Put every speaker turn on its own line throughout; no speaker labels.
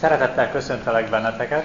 Szeretettel köszöntelek benneteket.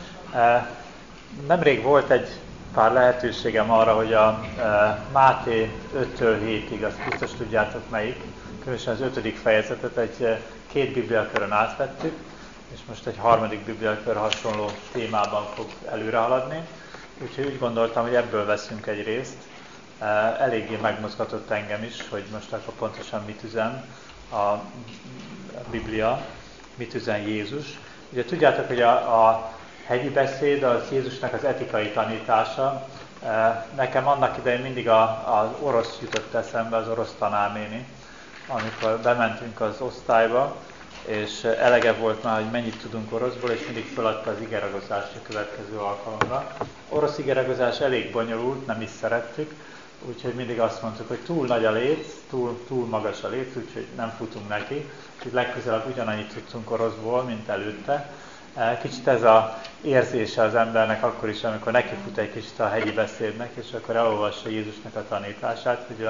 Nemrég volt egy pár lehetőségem arra, hogy a Máté 5-től 7-ig, azt biztos tudjátok melyik, különösen az 5. fejezetet két bibliakörön átvettük, és most egy harmadik bibliakör hasonló témában fog előre haladni. Úgyhogy úgy gondoltam, hogy ebből veszünk egy részt. Eléggé megmozgatott engem is, hogy most akkor pontosan mit üzen a Biblia, mit üzen Jézus. Ugye tudjátok, hogy a hegyi beszéd az Jézusnak az etikai tanítása. Nekem annak idején mindig az orosz jutott eszembe, az orosz tanárnéni, amikor bementünk az osztályba, és elege volt már, hogy mennyit tudunk oroszból, és mindig feladta az igeragozást a következő alkalomra. Orosz igeragozás elég bonyolult, nem is szerettük, úgyhogy mindig azt mondtuk, hogy túl nagy a léc, túl magas a léc, úgyhogy nem futunk neki. Úgyhogy legközelebb ugyanannyit tudtunk oroszból, mint előtte. Kicsit ez az érzése az embernek akkor is, amikor nekifut egy kicsit a hegyi beszédnek, és akkor elolvassa Jézusnak a tanítását, hogy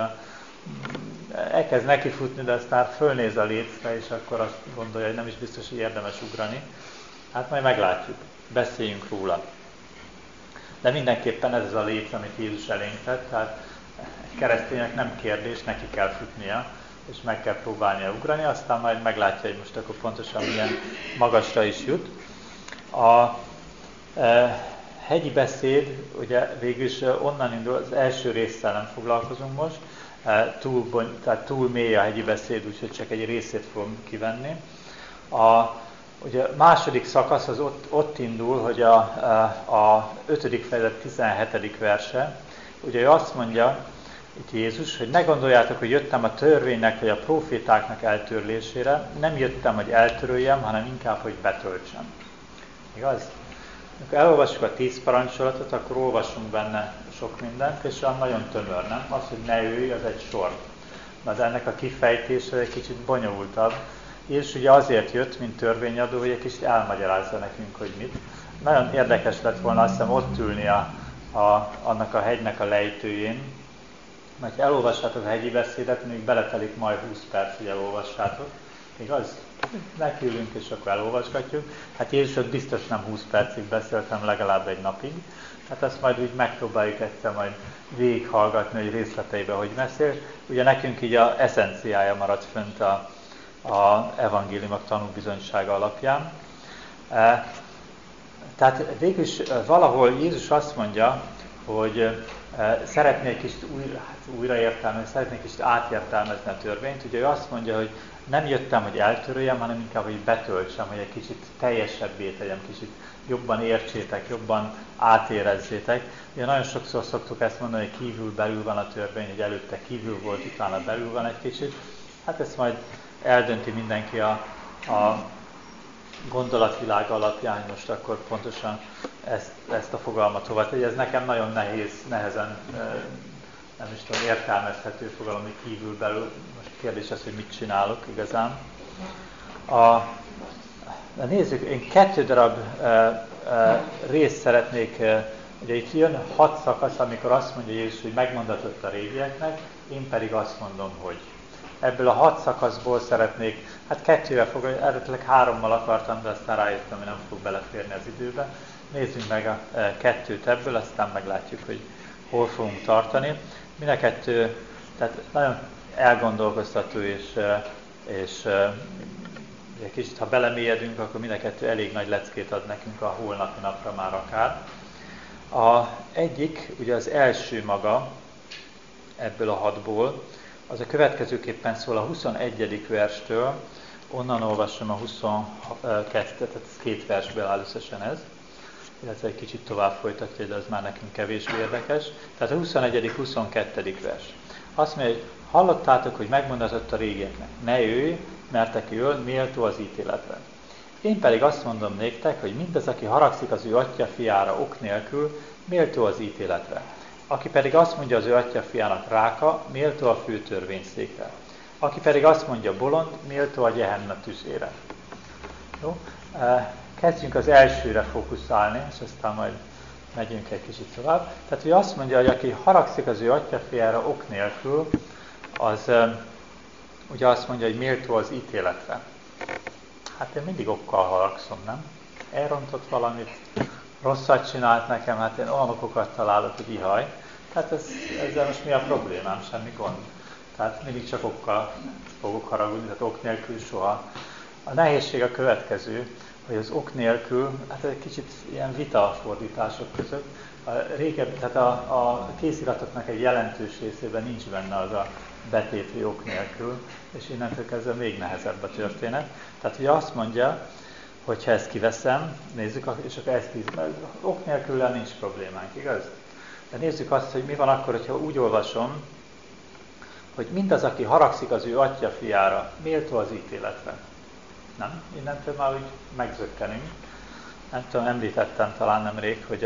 elkezd nekifutni, de aztán fölnéz a lécre, és akkor azt gondolja, hogy nem is biztos, hogy érdemes ugrani. Hát majd meglátjuk, beszéljünk róla. De mindenképpen ez az a léc, amit Jézus elénk tett, tehát egy kereszténynek nem kérdés, neki kell futnia, és meg kell próbálnia ugrani, aztán majd meglátja, hogy most akkor pontosan milyen magasra is jut. A hegyi beszéd, ugye végül is onnan indul, az első résszel nem foglalkozunk most, tehát túl mély a hegyi beszéd, úgyhogy csak egy részét fogom kivenni. Ugye a második szakasz az ott indul, hogy a 5. fejezet 17. verse, ugye ő azt mondja, itt Jézus, hogy ne gondoljátok, hogy jöttem a törvénynek vagy a profétáknak eltörlésére, nem jöttem, hogy eltöröljem, hanem inkább, hogy betöltsem. Igaz? Amikor elolvassuk a 10 parancsolatot, akkor olvasunk benne sok mindent, és olyan nagyon tömör, nem? Az, hogy ne ölj, az egy sor. De ennek a kifejtése egy kicsit bonyolultabb. Jézus ugye azért jött, mint törvényadó, hogy egy kicsit elmagyarázza nekünk, hogy mit. Nagyon érdekes lett volna azt hiszem ott ülni annak a hegynek a lejtőjén, mert ha elolvassátok a hegyi beszédet, még beletelik majd 20 perc, hogy elolvassátok. Igaz? Nekiülünk, és akkor elolvasgatjuk. Hát Jézus ott biztos nem 20 percig beszélt, hanem legalább egy napig. Hát azt majd úgy megpróbáljuk egyszer majd végighallgatni, hogy részleteiben hogy beszél. Ugye nekünk így az eszenciája maradt fönt a evangéliumok tanúbizonysága alapján. Tehát végül is valahol Jézus azt mondja, hogy szeretnék kicsit újraértelmezni, szeretnék kicsit átértelmezni a törvényt. Ugye ő azt mondja, hogy nem jöttem, hogy eltöröljem, hanem inkább, hogy betöltsem, hogy egy kicsit teljesebbé tegyem, kicsit jobban értsétek, jobban átérezzétek. Ugye nagyon sokszor szoktuk ezt mondani, hogy kívül-belül van a törvény, hogy előtte kívül volt, utána belül van egy kicsit. Hát ezt majd eldönti mindenki a gondolatvilág alapján, hogy most akkor pontosan ezt a fogalmat hova tegye. Ez nekem nagyon nehezen, nem is tudom, értelmezhető fogalom, hogy kívül-belül. Most kérdés az, hogy mit csinálok igazán. Nézzük, én 2 darab részt szeretnék, ugye itt jön 6 szakasz, amikor azt mondja Jézus, hogy megmondatott a régieknek, én pedig azt mondom, hogy. Ebből a 6 szakaszból szeretnék, hát 2-vel fogom, eredetileg 3-mal akartam, de aztán rájöttem, hogy nem fog beleférni az időbe. Nézzünk meg a 2-t ebből, aztán meglátjuk, hogy hol fogunk tartani. Mind a 2, tehát nagyon elgondolkoztató, és egy kicsit, ha belemélyedünk, akkor mind a 2 elég nagy leckét ad nekünk a holnapi napra már akár. Egyik, ugye az első maga ebből a 6-ból, az a következőképpen szól a 21. verstől, onnan olvasom a 22-et, tehát 2 versből áll összesen ez, illetve egy kicsit tovább folytatja, de az már nekünk kevésbé érdekes. Tehát a 21. 22. vers. Azt mondja, hogy hallottátok, hogy megmondatott a régieknek, ne ölj, mert aki öl, méltó az ítéletre. Én pedig azt mondom néktek, hogy mindaz, aki haragszik az ő atya fiára ok nélkül, méltó az ítéletre. Aki pedig azt mondja az ő atya fiának ráka, méltó a főtörvényszékre. Aki pedig azt mondja bolond, méltó a Gehenna tüzére. Jó? Kezdjünk az elsőre fókuszálni, és aztán majd megyünk egy kicsit tovább. Tehát, hogy azt mondja, hogy aki haragszik az ő atya fiára ok nélkül, az ugye azt mondja, hogy méltó az ítéletre. hát én mindig okkal haragszom, nem? Elrontott valamit, rosszat csinált nekem, hát én olyan okokat találok, hogy ihaj. Tehát ezzel most mi a problémám? Semmi gond. Tehát mindig csak okkal fogok haragudni, tehát ok nélkül soha. A nehézség a következő, hogy az ok nélkül, hát egy kicsit ilyen vita a fordítások között. Tehát a kéziratoknak egy jelentős részében nincs benne az a betéti ok nélkül, és innentől kezdve még nehezebb a történet. Tehát ugye azt mondja, hogy ha ezt kiveszem, nézzük, és akkor ezt mert ok nélkül nincs problémánk, igaz? De nézzük azt, hogy mi van akkor, hogyha úgy olvasom, hogy mindaz, aki haragszik az ő atya fiára, méltó az ítéletre. Nem? Innentől már úgy megzökkenünk. Nem tudom, említettem talán nemrég, hogy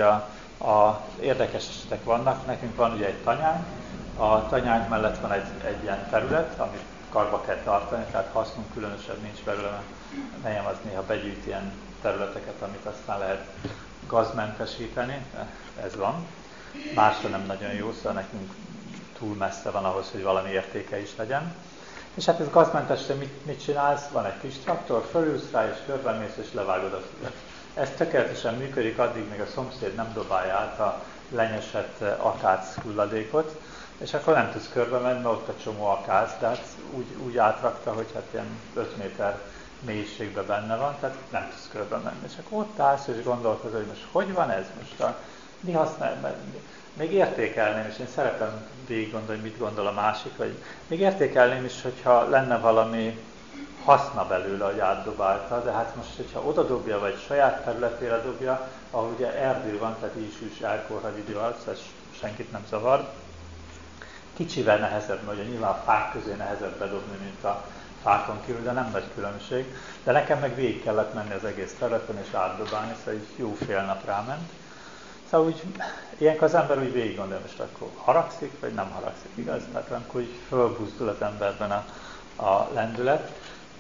a érdekes esetek vannak. Nekünk van ugye egy tanyánk, a tanyánk mellett van egy ilyen terület, amit karba kell tartani, tehát hasznunk különösebb nincs belőle, mert nejem az néha begyűjt ilyen területeket, amit aztán lehet gazmentesíteni, ez van. Másra nem nagyon jó, szóval nekünk túl messze van ahhoz, hogy valami értéke is legyen. És hát ez gazmentesre mit csinálsz? Van egy kis traktor, fölülsz rá, és körbemész, és levágod a füvet. Ez tökéletesen működik, addig még a szomszéd nem dobálja át a lenyesett akác hulladékot, és akkor nem tudsz körbe menni, mert ott a csomó akác, de hát úgy átrakta, hogy hát ilyen 5 méter mélységben benne van, tehát nem tudsz körbe menni. És akkor ott állsz, és gondolkozol, hogy most hogy van ez? Most mi használ? Még értékelném, és én szeretem végig gondolni, mit gondol a másik, vagy még értékelném is, hogyha lenne valami haszna belőle, hogy átdobálta, de hát most, hogyha oda dobja, vagy saját területére dobja, ahol ugye erdő van, tehát így is elkorhagy idő alatt, ez senkit nem zavar. Kicsivel nehezebb, mert ugye nyilván a fák közé nehezebb bedobni, mint a fákon kívül, de nem nagy különbség. De nekem meg végig kellett menni az egész területen és átdobálni, szóval egy jó fél nap ráment. Szóval úgy, ilyenkor az ember úgy végig gondolja, most akkor haragszik, vagy nem haragszik, igaz? Tehát amikor úgy fölbuzdul az emberben a lendület.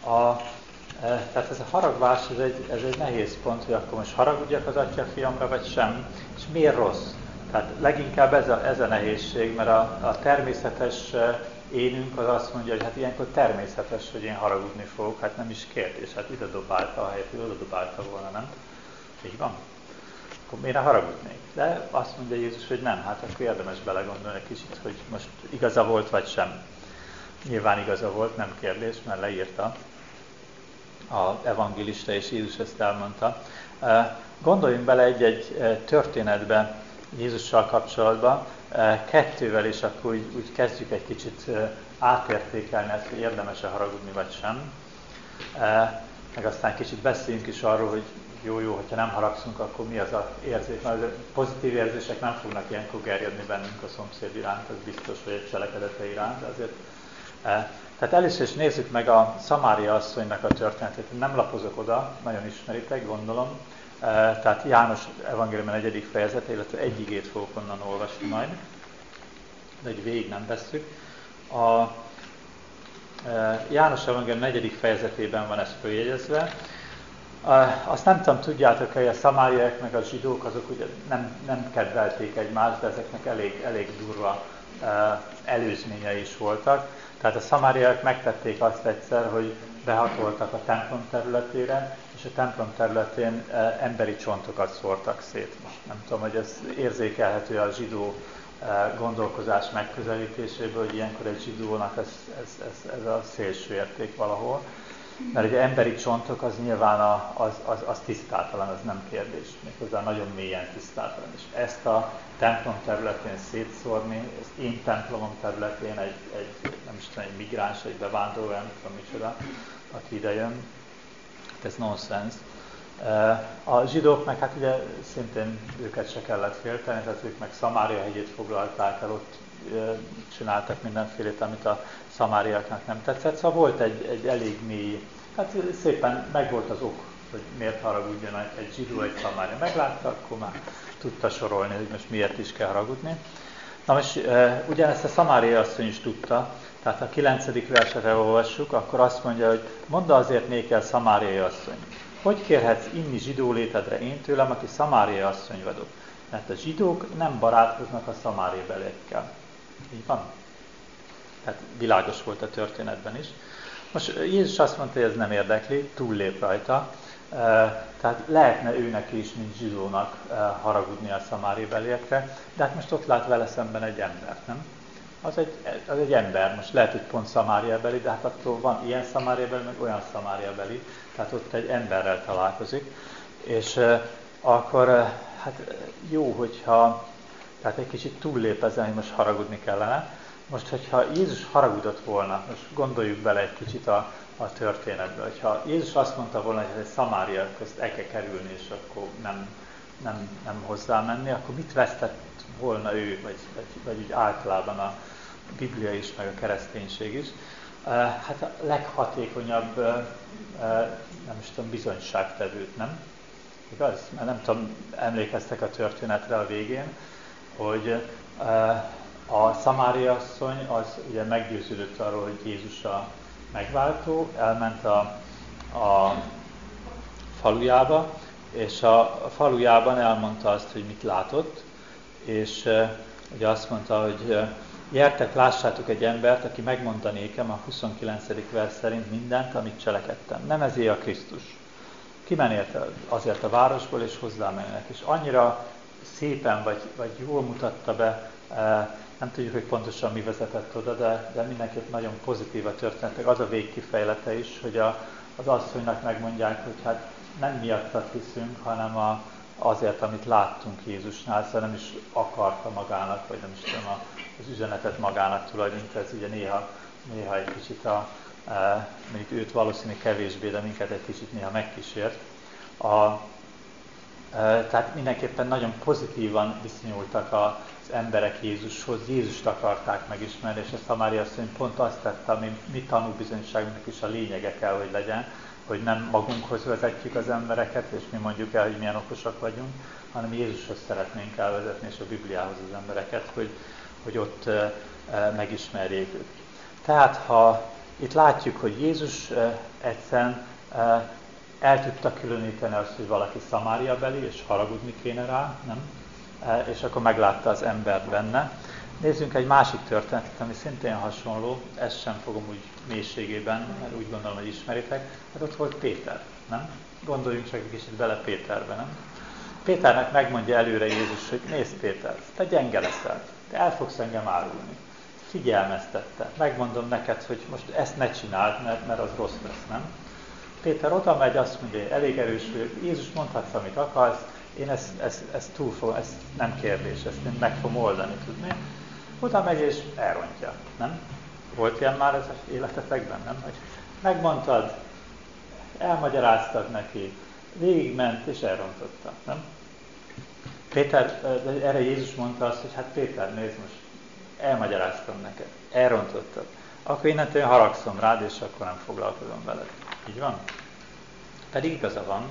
Tehát ez a haragvás, ez egy nehéz pont, hogy akkor most haragudjak az atya fiamra, vagy sem, és miért rossz? Tehát leginkább ez a nehézség, mert a természetes énünk az azt mondja, hogy hát ilyenkor természetes, hogy én haragudni fogok, hát nem is kérdés, hát ide dobálta a helyet, hogy oda dobálta volna, nem? Így van. Akkor miért haragudnék? De azt mondja Jézus, hogy nem, hát akkor érdemes belegondolni egy kicsit, hogy most igaza volt, vagy sem. Nyilván igaza volt, nem kérdés, mert leírta az evangélista, és Jézus ezt elmondta. Gondoljunk bele egy történetbe Jézussal kapcsolatban, kettővel, és akkor úgy kezdjük egy kicsit átértékelni ezt, hogy érdemes-e haragudni, vagy sem. Meg aztán kicsit beszéljünk is arról, hogy jó, hogyha nem haragszunk, akkor mi az az érzés. Mert a pozitív érzések nem fognak ilyenkor gerjedni bennünk a szomszéd iránt, az biztos, hogy egy cselekedete iránt, de azért. Tehát először is nézzük meg a Szamária asszonynak a történetét. Nem lapozok oda, nagyon ismeritek, gondolom. Tehát János evangélium 4. fejezete, illetve egy igét fogok onnan olvasni majd, de egy végig nem vesszük. A János evangélium 4. fejezetében van ez följegyezve. Azt nem tudom, tudjátok, hogy a szamáriaiak meg a zsidók azok ugye nem kedvelték egymást, de ezeknek elég durva előzményei is voltak. Tehát a szamáriaiak megtették azt egyszer, hogy behatoltak a templom területére, és a templom területén emberi csontokat szórtak szét. Most nem tudom, hogy ez érzékelhető a zsidó gondolkozás megközelítéséből, hogy ilyenkor egy zsidónak ez a szélső érték valahol. Mert ugye emberi csontok az nyilván az tisztátalan, az nem kérdés. Méghozzá nagyon mélyen tisztátalan. És ezt a templom területén szétszórni, az én templomom területén nem is tudom, egy migráns, egy bevándorló, nem tudom micsoda, aki ide jön, ez nonsens. A zsidók meg hát ugye szintén őket se kellett félteni, tehát ők meg Szamária hegyét foglalták el, ott csináltak mindenfélét, amit a szamáriáknak nem tetszett. Szóval volt egy elég mély, hát szépen megvolt az ok, hogy miért haragudjon egy zsidó, egy szamária. Meglátta, akkor már tudta sorolni, hogy most miért is kell haragudni. Na most ugyanezt a Szamária asszony is tudta, tehát a 9. versetre olvassuk, akkor azt mondja, hogy mondd azért nékel Szamáriai asszony, hogy kérhetsz inni zsidó létedre én tőlem, aki Szamáriai asszony vagyok? Mert a zsidók nem barátkoznak a szamáriabeliekkel. Így van? Tehát világos volt a történetben is. Most Jézus azt mondta, hogy ez nem érdekli, túllép rajta, tehát lehetne őnek is, mint zsidónak haragudni a szamáriabeliekre, de hát most ott lát vele szemben egy embert, nem? Az egy ember, most lehet, hogy pont szamáriabeli, de hát attól van ilyen szamáriabeli, meg olyan szamáriabeli, tehát ott egy emberrel találkozik, és akkor hát jó, hogyha tehát egy kicsit túllép ezen, hogy most haragudni kellene. Most, hogyha Jézus haragudott volna, most gondoljuk bele egy kicsit a történetbe, hogyha Jézus azt mondta volna, hogy egy Szamária közt el kell kerülni, és akkor nem hozzá menni, akkor mit vesztett volna ő, vagy úgy általában a Biblia is, meg a kereszténység is? Hát a leghatékonyabb, nem is tudom, bizonyságtevőt, nem? Igaz? Mert nem tudom, emlékeztek a történetre a végén, hogy a Szamária asszony az ugye meggyőződött arról, hogy Jézus a megváltó, elment a falujába, és a falujában elmondta azt, hogy mit látott, és ugye azt mondta, hogy gyertek, lássátok egy embert, aki megmondta nékem a 29. vers szerint mindent, amit cselekedtem. Nem ezé a Krisztus. Kimen érte azért a városból, és hozzámennek. És annyira szépen, vagy jól mutatta be, nem tudjuk, hogy pontosan mi vezetett oda, de mindenképp nagyon pozitív a történetek. Az a végkifejlete is, hogy az asszonynak megmondják, hogy hát nem miattat hiszünk, hanem azért, amit láttunk Jézusnál, szóval nem is akarta magának, vagy nem is tudom, az üzenetet magának tulajdonítani. Ez ugye néha egy kicsit mondjuk őt valószínű kevésbé, de minket egy kicsit néha megkísért. Tehát mindenképpen nagyon pozitívan viszonyultak az emberek Jézushoz, Jézust akarták megismerni, és a Szamária asszony pont azt tette, ami mi tanúbizonyságunknak is a lényege kell, hogy legyen, hogy nem magunkhoz vezetjük az embereket, és mi mondjuk el, hogy milyen okosak vagyunk, hanem Jézushoz szeretnénk elvezetni, és a Bibliához az embereket, hogy ott megismerjék őt. Tehát, ha itt látjuk, hogy Jézus egyszerűen el tudta különíteni azt, hogy valaki szamáriabeli, és haragudni kéne rá, nem? És akkor meglátta az embert benne. Nézzünk egy másik történetet, ami szintén hasonló, ezt sem fogom úgy mélységében, mert úgy gondolom, hogy ismeritek, hát ott volt Péter, nem? Gondoljunk csak egy kicsit bele Péterbe, nem? Péternek megmondja előre Jézus, hogy nézd Péter, te gyenge leszel, te el fogsz engem árulni. Figyelmeztette, megmondom neked, hogy most ezt ne csináld, mert az rossz lesz, nem? Péter oda megy, azt mondja, hogy elég erős vagyok, Jézus mondhatsz, amit akarsz, én ezt túl fogom, ez nem kérdés, ezt én meg fogom oldani, tudni. Oda megy és elrontja, nem? Volt ilyen már az életetekben, nem? Hogy megmondtad, elmagyaráztad neki, végigment és elrontotta, nem? Péter, erre Jézus mondta azt, hogy hát Péter, nézd most, elmagyaráztam neked, elrontottad. Akkor innentől haragszom rád, és akkor nem foglalkozom veled. Így van? Pedig igaza van.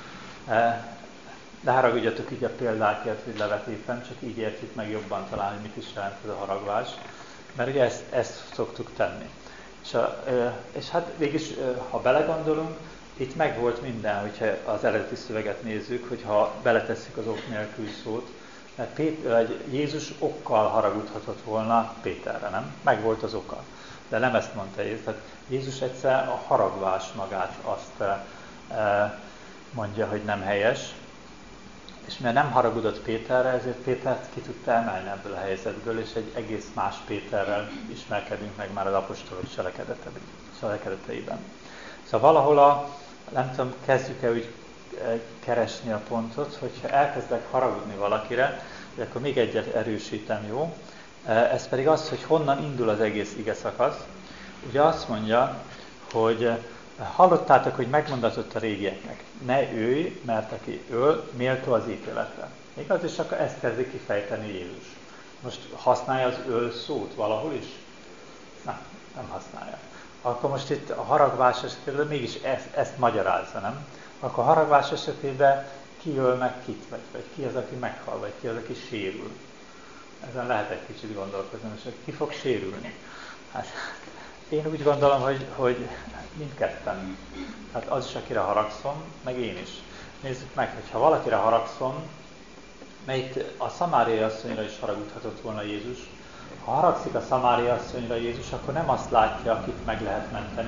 De haragudjatok így a példákért, hogy levetítem, csak így értjük meg jobban talán, hogy mit is jelent ez a haragvás. Mert ugye ezt szoktuk tenni. És hát végülis, ha belegondolunk, itt megvolt minden, hogyha az eredeti szöveget nézzük, hogyha beletesszük az ok nélkül szót, mert Jézus okkal haragudhatott volna Péterre, nem? Megvolt az oka. De nem ezt mondta Jézus. Tehát Jézus egyszer a haragvás magát azt mondja, hogy nem helyes. És mivel nem haragudott Péterre, ezért Pétert ki tudta emelni ebből a helyzetből, és egy egész más Péterrel ismerkedünk meg már az apostolok cselekedeteiben. Szóval valahol nem tudom, kezdjük-e úgy keresni a pontot, hogyha elkezdek haragudni valakire, akkor még egyet erősítem, jó? Ez pedig az, hogy honnan indul az egész ige szakasz. Ugye azt mondja, hogy hallottátok, hogy megmondatott a régieknek, ne ölj, mert aki öl, méltó az ítéletre. Igaz? És akkor ezt kezdi kifejteni Jézus. Most használja az öl szót valahol is? Nem használja. Akkor most itt a haragvás esetében mégis ezt magyarázza, nem? Akkor a haragvás esetében ki öl meg kit, vagy ki az, aki meghal, vagy ki az, aki sérül. Ezen lehet egy kicsit gondolkozni, és ki fog sérülni? Hát, én úgy gondolom, hogy mindketten. Hát az is, akire haragszom, meg én is. Nézzük meg, hogy ha valakire haragszom, mert a szamáriai asszonyra is haragudhatott volna Jézus. Ha haragszik a szamáriai asszonyra Jézus, akkor nem azt látja, akit meg lehet menteni.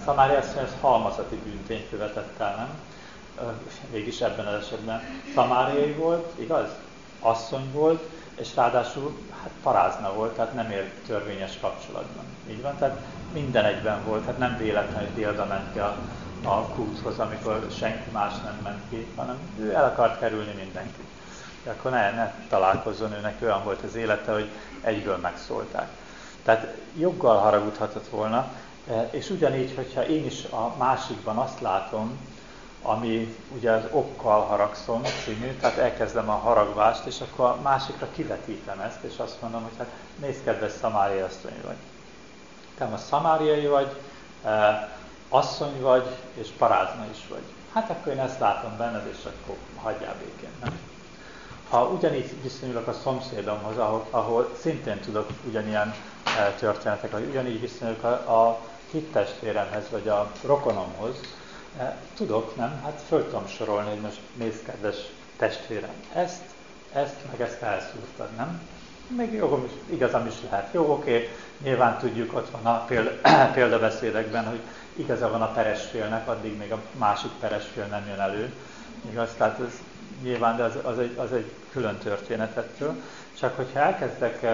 Szamária asszony az halmazati bűntényt követett el, nem? Végis ebben az esetben szamáriai volt, igaz? Asszony volt, és ráadásul hát parázna volt, tehát nem élt törvényes kapcsolatban. Így van? Tehát minden egyben volt, hát nem véletlen, hogy délbe ment ki a kúthoz, amikor senki más nem ment ki, hanem ő el akart kerülni mindenkit. De akkor ne találkozzon, őnek olyan volt az élete, hogy egyből megszólták. Tehát joggal haragudhatott volna, és ugyanígy, hogyha én is a másikban azt látom, ami ugye az okkal haragszom című, tehát elkezdem a haragvást, és akkor a másikra kivetítem ezt, és azt mondom, hogy hát nézd, kedves szamáriai asszony vagy. Te most szamáriai vagy, asszony vagy, és parázna is vagy. Hát akkor én ezt látom benned, és akkor hagyjál békén, nem? Ha ugyanígy viszonyulok a szomszédomhoz, ahol szintén tudok ugyanilyen történetek, vagy ugyanígy viszonyulok a hittestvéremhez, vagy a rokonomhoz, tudok, nem? Hát föl tudom sorolni, hogy most nézd, kedves testvérem, ezt, meg ezt elszúrtad, nem? Még jogom is, igazam is lehet. Jó, oké, nyilván tudjuk, ott van a példabeszédekben, hogy igaza van a peresfélnek, addig még a másik peresfél nem jön elő. Igaz? Tehát ez nyilván, de az egy külön történet ettől. Csak hogyha elkezdek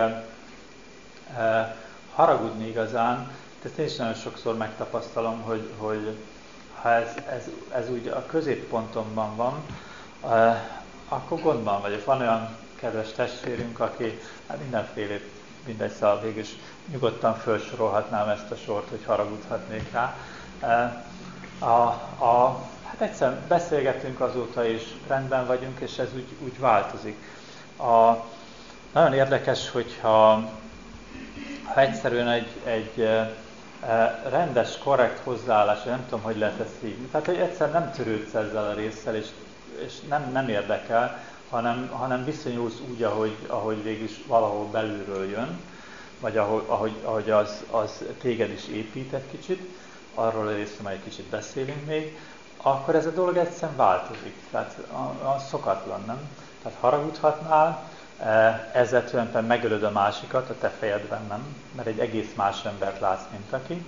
haragudni igazán, ezt én is nagyon sokszor megtapasztalom, hogy ha ez úgy a középpontomban van, akkor gondban vagyok. Van olyan kedves testvérünk, aki hát mindenfélét, mindegy, szóval végül is nyugodtan felsorolhatnám ezt a sort, hogy haragudhatnék rá. Hát egyszer beszélgetünk azóta, és rendben vagyunk, és ez úgy változik. Nagyon érdekes, hogyha egyszerűen egy rendes, korrekt hozzáállás, nem tudom, hogy lehet ezt hívni. Tehát, hogy egyszer nem törődsz ezzel a résszel, és nem érdekel, hanem viszonyulsz úgy, ahogy végülis valahol belülről jön, vagy ahogy az téged is épít egy kicsit, arról a részről majd egy kicsit beszélünk még, akkor ez a dolog egyszerűen változik. Tehát szokatlan, nem? Tehát haragudhatnál, ezzel tulajdonképpen megölöd a másikat a te fejedben, nem? Mert egy egész más embert látsz, mint aki.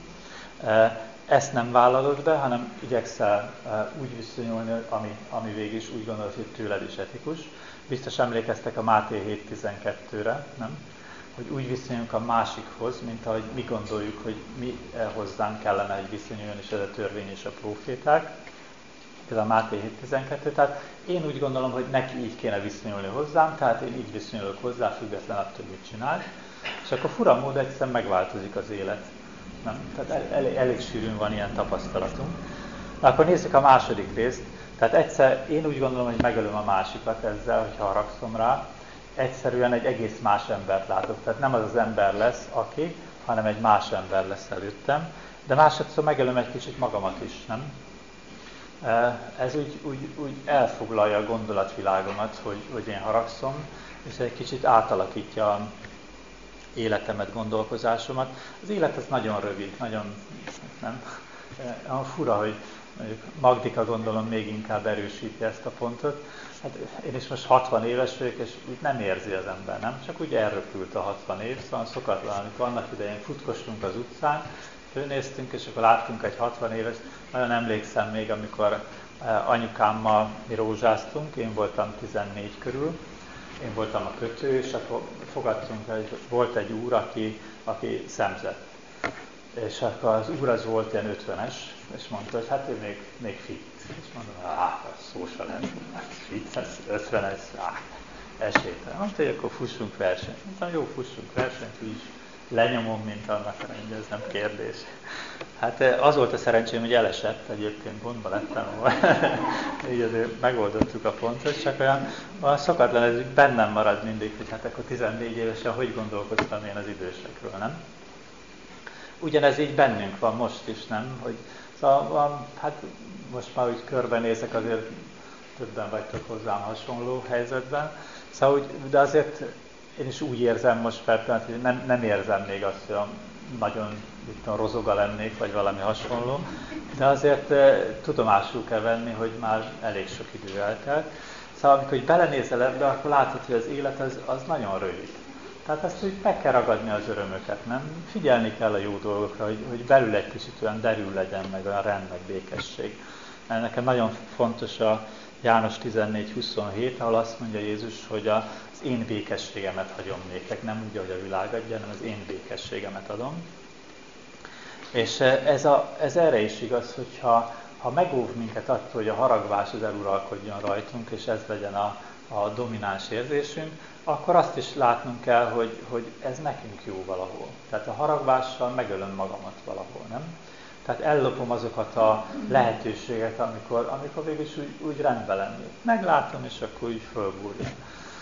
Ezt nem vállalod be, hanem igyekszel úgy viszonyulni, ami végig is úgy gondolod, hogy tőled is etikus. Biztos emlékeztek a Máté 7.12-re, nem? Hogy úgy viszonyulunk a másikhoz, mint ahogy mi gondoljuk, hogy mi hozzánk kellene, hogy viszonyuljon, és ez a törvény és a próféták. Ez a Máté 7.12, tehát én úgy gondolom, hogy neki így kéne viszonyulni hozzám, tehát én így viszonyulok hozzá, független attól, mit csinál. És akkor fura mód egyszerűen megváltozik az élet. Nem? Tehát elég sűrűn van ilyen tapasztalatunk. Na, akkor nézzük a második részt. Tehát egyszer én úgy gondolom, hogy megölöm a másikat ezzel, hogyha haragszom rá. Egyszerűen egy egész más embert látok. Tehát nem az az ember lesz, aki, hanem egy más ember lesz előttem. De másodszor megölöm egy kicsit magamat is, nem? Ez úgy elfoglalja a gondolatvilágomat, hogy én haragszom, és egy kicsit átalakítja a életemet, gondolkozásomat. Az élet az nagyon rövid, nagyon nem. Fura, hogy mondjuk Magdika gondolom még inkább erősíti ezt a pontot. Hát én is most 60 éves vagyok, és úgy nem érzi az ember, nem? Csak úgy elröpült a 60 év, szóval szokatlan, amikor annak idején futkostunk az utcán, fölnéztünk, és akkor láttunk egy 60 éves. Nagyon emlékszem még, amikor anyukámmal mi rózsáztunk, én voltam 14 körül, én voltam a kötő, és akkor fogadtunk, volt egy úr, aki szemzett. És akkor az úr az volt ilyen 50-es, és mondta, hogy hát ő még fit. És mondom, szó se lehet, fit, 50-es, esélytelen. Mondta, hogy akkor fussunk versenyt. Mondtam, jó, fussunk versenyt, úgyis lenyomom, mint annak a rendje, ez nem kérdés. Hát az volt a szerencsém, hogy elesett, egyébként gondba lettem volna. Így azért megoldottuk a pontot, csak olyan szokatlan, ez bennem marad mindig, hogy hát akkor 14 évesen hogy gondolkoztam én az idősekről, nem? Ugyanez így bennünk van most is, nem? Hogy, szóval, hát most már úgy körbenézek, azért többen vagytok hozzám hasonló helyzetben. Szóval, de azért én is úgy érzem most persze, hogy nem érzem még azt, hogy nagyon rozoga lennék, vagy valami hasonló, de azért tudomásul kell venni, hogy már elég sok idő eltelt. Szóval amikor belenézel ebbe, akkor látod, hogy az élet az nagyon rövid. Tehát ezt úgy meg kell ragadni az örömöket, nem? Figyelni kell a jó dolgokra, hogy belül egy kicsit olyan derül legyen, meg olyan rend, meg békesség. Mert nekem nagyon fontos a János 14:27, ahol azt mondja Jézus, hogy az én békességemet hagyom néktek, nem úgy, ahogy a világ adja, hanem az én békességemet adom. És ez erre is igaz, hogyha megóv minket attól, hogy a haragvás az eluralkodjon rajtunk, és ez legyen a domináns érzésünk, akkor azt is látnunk kell, hogy ez nekünk jó valahol. Tehát a haragvással megölöm magamat valahol, nem? Tehát ellopom azokat a lehetőségeket, amikor végül is úgy rendben lennék. Meglátom, és akkor úgy fölbúrjam.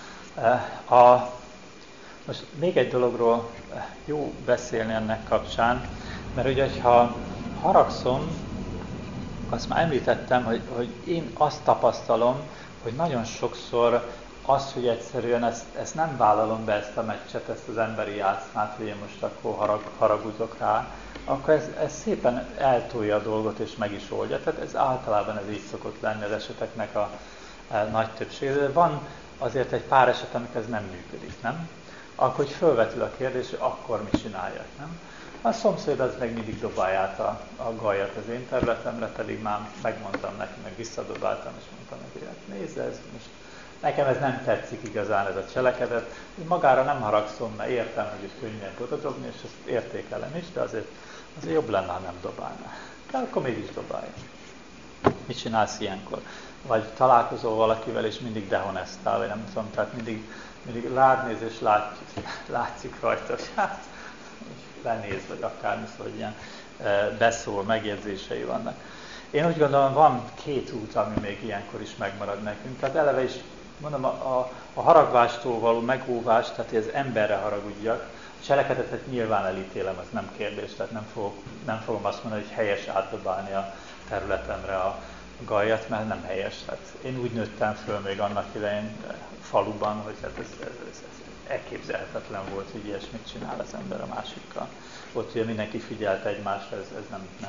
Most még egy dologról jó beszélni ennek kapcsán, mert ugye, ha haragszom, azt már említettem, hogy én azt tapasztalom, hogy nagyon sokszor az, hogy egyszerűen ezt nem vállalom be, ezt a meccset, ezt az emberi játszmát, hogy én most akkor haragudok rá, akkor ez szépen eltolja a dolgot és meg is oldja. Tehát ez általában ez így szokott lenni az eseteknek a nagy többsége. De van azért egy pár eset, amikor ez nem működik, nem? Akkor hogy fölvetül a kérdés, hogy akkor mit csináljak, nem? A szomszéd az meg mindig dobálja át a gajat az én területemre, pedig már megmondtam neki, meg visszadobáltam, és mondtam neki, hát nézd, ez most nekem ez nem tetszik igazán, ez a cselekedet. Én magára nem haragszom, mert értem, hogy ez könnyebb odadobni, és ezt értékelem is, de azért jobb lenne, ha nem dobálná. De akkor mégis dobálja. Mit csinálsz ilyenkor? Vagy találkozol valakivel, és mindig dehonestál, vagy nem tudom, tehát mindig rád néz, és látszik rajta, hogy hát lenéz, vagy akármi, szóval ilyen beszól, megjegyzései vannak. Én úgy gondolom, van két út, ami még ilyenkor is megmarad nekünk. Tehát eleve is, mondom, a haragvástól való megóvás, tehát hogy az emberre haragudjak, a cselekedetet nyilván elítélem, ez nem kérdés, tehát nem fogom azt mondani, hogy helyes átdobálni a területemre a gajat, mert nem helyes. Tehát én úgy nőttem föl még annak idején faluban, hogy hát ez elképzelhetetlen volt, hogy ilyesmit csinál az ember a másikkal. Ott ugye mindenki figyelt egymásra, ez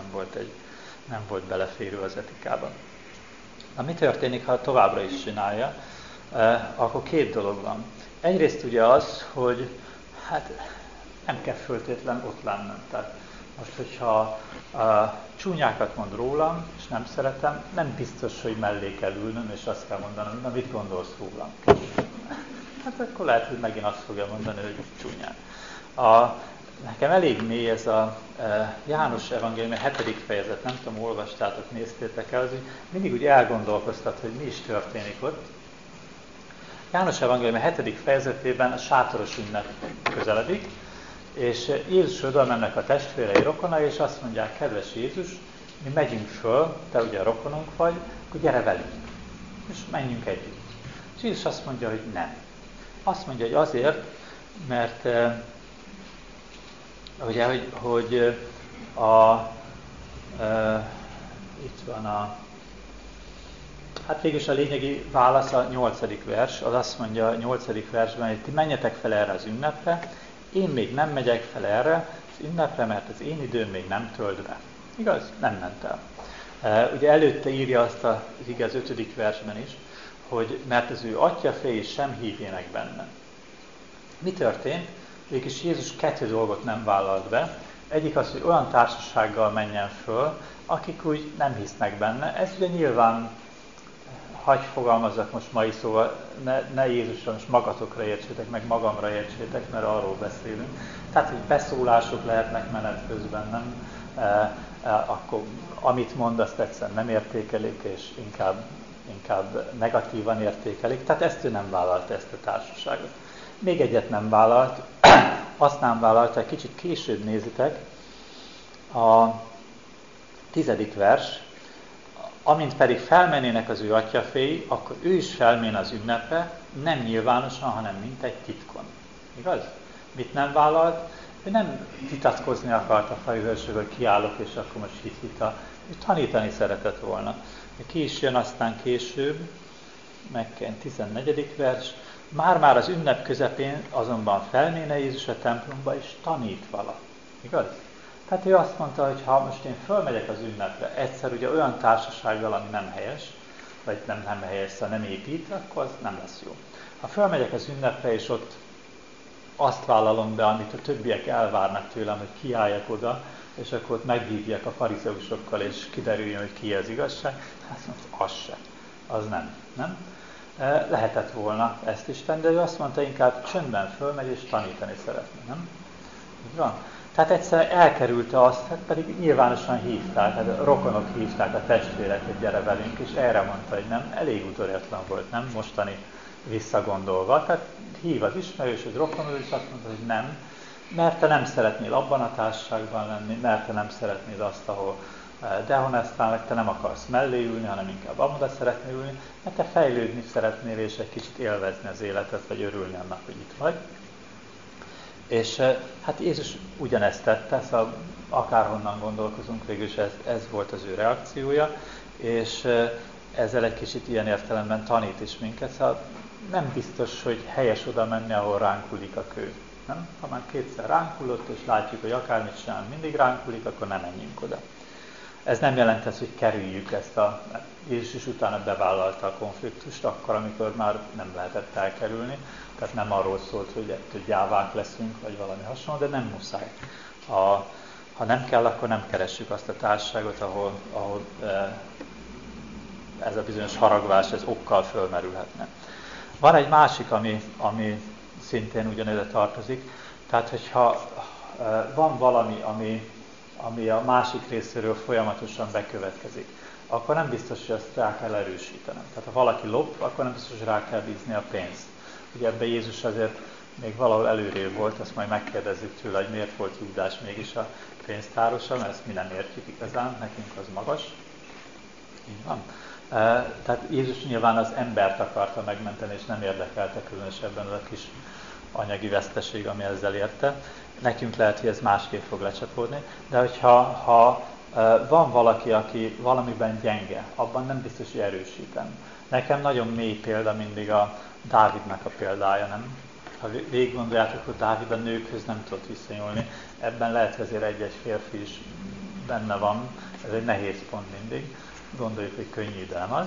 nem volt beleférő az etikában. Na, mi történik, ha továbbra is csinálja? Akkor két dolog van. Egyrészt ugye az, hogy hát nem kell föltétlen ott lennem. Tehát most, hogyha csúnyákat mond rólam, és nem szeretem, nem biztos, hogy mellé kell ülnöm, és azt kell mondanom, na mit gondolsz rólam? Hát akkor lehet, hogy megint azt fogja mondani, hogy csúnyán. Nekem elég mély ez a János evangélium 7. fejezet, nem tudom, olvastátok, néztétek el, az mindig úgy elgondolkoztat, hogy mi is történik ott. János evangélium 7. fejezetében a sátoros ünnep közeledik, és Jézus oda mennek a testvérei, rokonai, és azt mondják, kedves Jézus, mi megyünk föl, te ugye a rokonunk vagy, akkor gyere velünk, és menjünk együtt. És Jézus azt mondja, hogy nem. Azt mondja, hogy azért, mert ugye, hogy itt van hát végülis a lényegi válasz a 8. vers, az azt mondja a 8. versben, hogy ti menjetek fel erre az ünnepre, én még nem megyek fel erre az ünnepre, mert az én időm még nem tölt be. Igaz? Nem ment el. Ugye előtte írja azt az igaz 5. versben is, hogy mert az ő atyaféi sem hívjenek benne. Mi történt? Végülis Jézus 2 dolgot nem vállalt be. Egyik az, hogy olyan társasággal menjen föl, akik úgy nem hisznek benne. Ez ugye nyilván, hagy fogalmazzak most mai szóval, ne Jézusra, most magatokra értsétek, meg magamra értsétek, mert arról beszélünk. Tehát, hogy beszólások lehetnek menet közben, nem? Akkor amit mond, azt egyszerűen nem értékelik, és inkább negatívan értékelik. Tehát ezt ő nem vállalta, ezt a társaságot. Még egyet nem vállalt, azt nem vállalta, egy kicsit később nézitek, a 10. vers, amint pedig felmennének az ő atyaféi, akkor ő is felmén az ünnepre, nem nyilvánosan, hanem mint egy titkon. Igaz? Mit nem vállalt? Ő nem vitatkozni akart a farizeusokról, hogy kiállok, és akkor most hit-hita. Ő tanítani szeretett volna. Ki is jön aztán később, megken 14. vers, már az ünnep közepén azonban felméne Jézus a templomba, és tanít vala. Igaz? Tehát ő azt mondta, hogy ha most én fölmegyek az ünnepre, egyszer ugye olyan társasággal, ami nem helyes, vagy nem helyes, szóval nem épít, akkor az nem lesz jó. Ha fölmegyek az ünnepre, és ott azt vállalom be, amit a többiek elvárnak tőlem, hogy kiálljak oda, és akkor ott megvívjak a farizeusokkal, és kiderüljön, hogy ki az igazság. Hát az se. Az nem. Lehetett volna ezt is tenni, de ő azt mondta, inkább csöndben fölmegy és tanítani szeretne, nem? Így van? Tehát egyszer elkerülte azt, hát pedig nyilvánosan hívták, hát a rokonok hívták a testvéreket, gyere velünk, és erre mondta, hogy nem, elég udvariatlan volt, nem? Mostani visszagondolva. Tehát hív az ismerősöd, rokonod, és azt mondta, hogy nem, mert te nem szeretnél abban a társaságban lenni, mert te nem szeretnéd azt, ahol dehonestál, meg te nem akarsz mellé ülni, hanem inkább abban szeretnél ülni, mert te fejlődni szeretnél, és egy kicsit élvezni az életet, vagy örülni annak, hogy itt vagy. És hát Jézus ugyanezt tette, szóval akárhonnan gondolkozunk, végülis ez volt az ő reakciója, és ezzel egy kicsit ilyen értelemben tanít is minket, szóval nem biztos, hogy helyes oda menni, ahol ránk hullik a kő. Nem? Ha már kétszer ránk hullott, és látjuk, hogy akármit sem mindig ránk hullik, akkor nem menjünk oda. Ez nem jelent azt, hogy kerüljük ezt Jézus is utána bevállalta a konfliktust, akkor, amikor már nem lehetett elkerülni. Tehát nem arról szólt, hogy gyávák leszünk, vagy valami hasonló, de nem muszáj. Ha nem kell, akkor nem keressük azt a társaságot, ahol ez a bizonyos haragvás, ez okkal fölmerülhetne. Van egy másik, ami szintén ugyanide tartozik. Tehát, hogyha van valami, ami a másik részéről folyamatosan bekövetkezik, akkor nem biztos, hogy azt rá kell erősítenem. Tehát ha valaki lop, akkor nem biztos, hogy rá kell bízni a pénzt. Ugye ebben Jézus azért még valahol előrébb volt, azt majd megkérdezzük tőle, hogy miért volt Júdás mégis a pénztárosa, mert ezt mi nem értjük igazán, nekünk az magas. Így van. Tehát Jézus nyilván az embert akarta megmenteni, és nem érdekelte különösebben az a kis anyagi veszteség, ami ezzel érte. Nekünk lehet, hogy ez másképp fog lecsapódni, de hogyha van valaki, aki valamiben gyenge, abban nem biztos, hogy erősítem. Nekem nagyon mély példa mindig a Dávidnak a példája, nem? Ha végig gondoljátok, hogy Dávid a nőkhöz nem tudott viszonyulni, ebben lehet, hogy azért egy-egy férfi is benne van, ez egy nehéz pont mindig, gondoljuk, hogy könnyű, de nem az.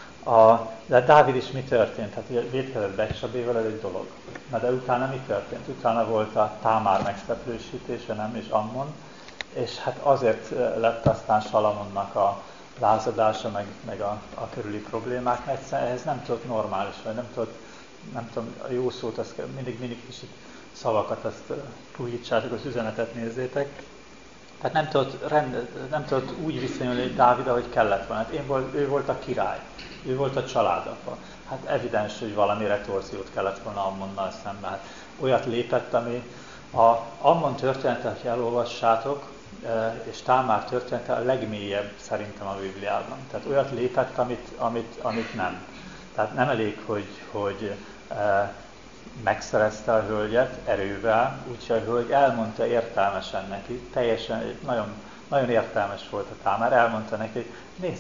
De Dávid is mi történt? Hát ugye vétkezett Becsabével, ez egy dolog. Na de utána mi történt? Utána volt a Támár megszeplősítése, nem? És Ammon, és hát azért lett aztán Salamonnak a lázadása, meg a körüli problémák, mert ehhez nem tudott normális, vagy nem tudom, a jó szót, azt mindig kicsit szavakat, azt puhítsátok, az üzenetet nézzétek. Tehát nem tudott úgy viszonyulni Dávid, ahogy kellett volna. Hát ő volt a király, ő volt a családapa. Hát evidens, hogy valami retorziót kellett volna Ammonnal szemben. Hát olyat lépett, ami Ammon története, ha elolvassátok, és Támár története a legmélyebb szerintem a Bibliában. Tehát olyat lépett, amit nem. Tehát nem elég, hogy megszerezte a hölgyet erővel, úgyhogy a hölgy elmondta értelmesen neki, teljesen, nagyon, nagyon értelmes volt a Támár, elmondta neki, hogy nézd,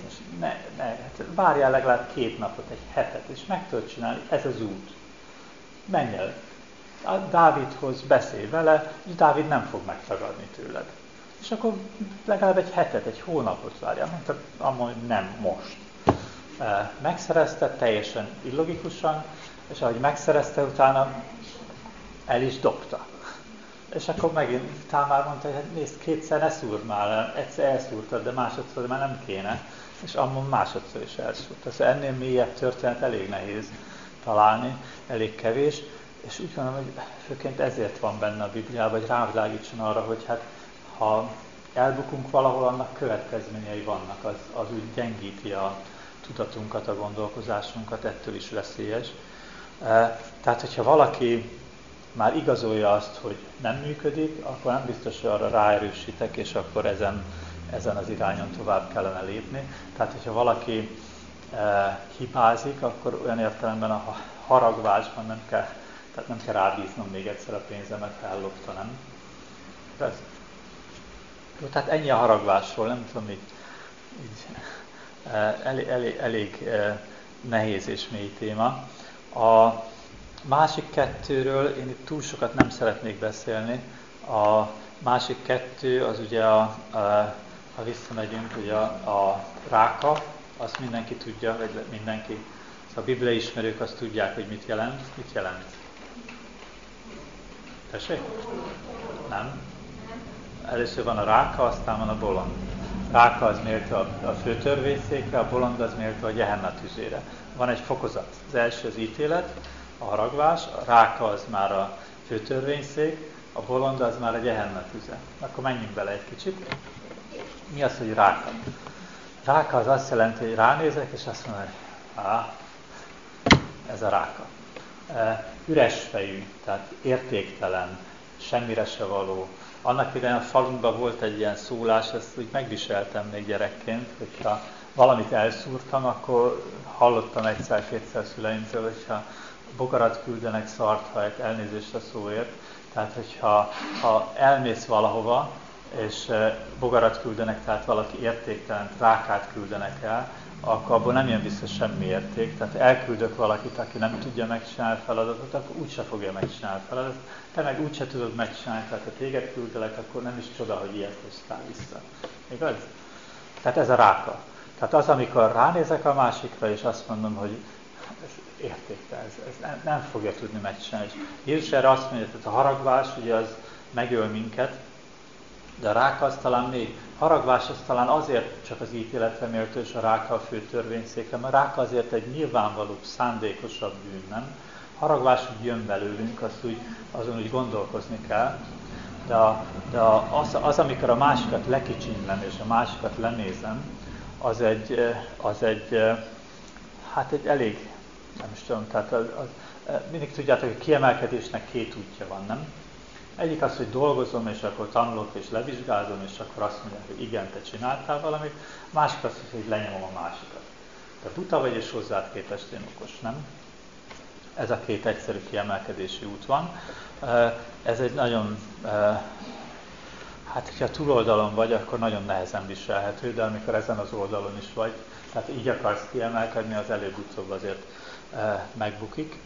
hát várjál legalább 2 napot, egy hetet, és meg tudod csinálni, ez az út. Menj el. A Dávidhoz beszélj vele, és Dávid nem fog megtagadni tőled. És akkor legalább egy hetet, egy hónapot várjál. Mondta, amúgy nem most. Megszerezte teljesen illogikusan, és ahogy megszerezte, utána el is dobta. És akkor megint Támár mondta, hogy hát nézd, 2-szer ne szúrd már, egyszer elszúrtad, de másodszor már nem kéne. És Ammon másodszor is elszúrta. Szóval ennél mélyebb történet elég nehéz találni, elég kevés. És úgy gondolom, hogy főként ezért van benne a Bibliában, hogy rávilágítson arra, hogy hát ha elbukunk valahol, annak következményei vannak, az úgy gyengíti a tudatunkat, a gondolkozásunkat, ettől is veszélyes. Tehát, hogyha valaki már igazolja azt, hogy nem működik, akkor nem biztos, hogy arra ráerősítek, és akkor ezen az irányon tovább kellene lépni. Tehát, hogyha valaki hibázik, akkor olyan értelemben a haragvásban nem kell rábíznom még egyszer a pénzemet, ha ellopta, nem? Jó, tehát ennyi a haragvásról, nem tudom, így elég nehéz és mély téma. A másik kettőről én itt túl sokat nem szeretnék beszélni. A másik kettő az ugye, ha visszamegyünk, ugye a ráka, azt mindenki tudja, vagy mindenki. Szóval a bibliai ismerők azt tudják, hogy mit jelent. Mit jelent? Tessék? Nem. Először van a ráka, aztán van a bolond. Ráka az méltó a főtörvényszékre, a bolond az méltó a Gehenna tüzére. Van egy fokozat. Az első az ítélet, a haragvás, a ráka az már a főtörvényszék, a bolond az már a Gehenna tüze. Akkor menjünk bele egy kicsit. Mi az, hogy ráka? Ráka az azt jelenti, hogy ránézek, és azt mondom, hogy ez a ráka. Üres fejű, tehát értéktelen, semmire se való. Annak idején a falunkban volt egy ilyen szólás, ezt úgy megviseltem még gyerekként, hogyha valamit elszúrtam, akkor hallottam egyszer-kétszer szüleimtől, hogyha bogarat küldenek szarthajt, elnézést a szóért. Tehát, hogyha elmész valahova, és bogarat küldenek, tehát valaki értéktelen, rákát küldenek el, akkor abból nem jön vissza semmi érték. Tehát elküldök valakit, aki nem tudja megcsinálni a feladatot, akkor úgyse fogja megcsinálni a feladatot. Te meg úgyse tudod megcsinálni, tehát ha téged küldelek, akkor nem is csoda, hogy ilyet hoztál vissza. Igaz? Tehát ez a ráka. Tehát az, amikor ránézek a másikra, és azt mondom, hogy ez értéktelen, ez nem fogja tudni megcsinálni. Jézus erre azt mondja, hogy a haragvás, ugye az megöl minket, de a ráka az talán még, haragvás az talán azért csak az ítéletre méltó, és a ráka a fő törvényszékre, mert a ráka azért egy nyilvánvalóbb, szándékosabb bűn, nem? Haragvás úgy jön belőlünk, azon úgy gondolkozni kell, de az, amikor a másikat lekicsinylem, és a másikat lenézem, az egy elég, nem is tudom, tehát mindig tudjátok, hogy kiemelkedésnek két útja van, nem? Egyik az, hogy dolgozom, és akkor tanulok, és levizsgázom, és akkor azt mondják, hogy igen, te csináltál valamit. A másik az, hogy lenyomom a másikat. Te buta vagy, és hozzád képest én okos, nem? Ez a két egyszerű kiemelkedési út van. Ez egy nagyon, hogyha túloldalon vagy, akkor nagyon nehezen viselhető, de amikor ezen az oldalon is vagy, tehát így akarsz kiemelkedni, az előbb-utóbb azért megbukik.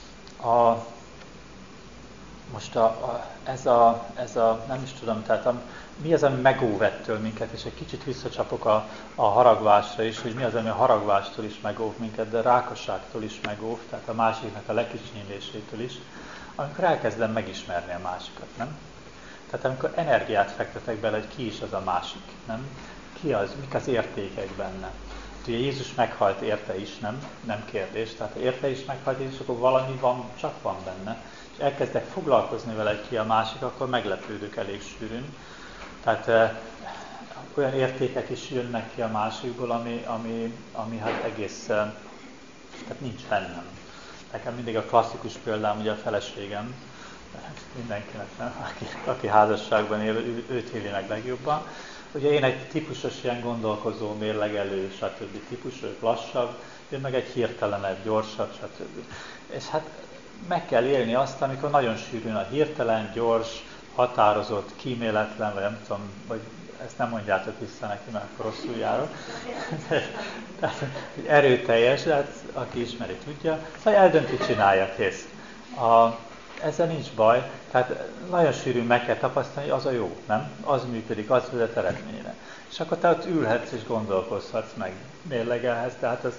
Most nem is tudom, tehát mi az, ami megóv ettől minket, és egy kicsit visszacsapok a haragvásra is, hogy mi az, ami a haragvástól is megóv minket, de a rákosságtól is megóv, tehát a másiknak a lekicsinylésétől is, amikor elkezdem megismerni a másikat, nem? Tehát amikor energiát fektetek bele, hogy ki is az a másik, nem? Ki az, mik az értékek benne. Ugye Jézus meghalt érte is, nem kérdés, tehát ha érte is meghalt Jézus, akkor valami csak van benne. És elkezdek foglalkozni vele, hogy ki a másik, akkor meglepődök elég sűrűn. Tehát olyan értékek is jönnek ki a másikból, ami hát egész, tehát nincs bennem. Nekem mindig a klasszikus példám, ugye a feleségem, mindenkinek, nem? Aki házasságban él, őt éli meg legjobban. Ugye én egy típusos ilyen gondolkozó, mérlegelő, stb. Típus, ők lassabb, én meg egy hirtelenebb, gyorsabb, stb. És hát meg kell élni azt, amikor nagyon sűrűn a hirtelen, gyors, határozott, kíméletlen, vagy nem tudom, vagy ezt nem mondjátok vissza neki, mert akkor rosszul járok. Tehát erőteljes, de hát aki ismeri, tudja. Szóval eldönti, csinálja, kész. Ezzel nincs baj, tehát nagyon sűrűn meg kell tapasztalni, hogy az a jó, nem? Az működik, az vezet eredményre. És akkor te ott ülhetsz és gondolkozhatsz meg, mérlegelhetsz,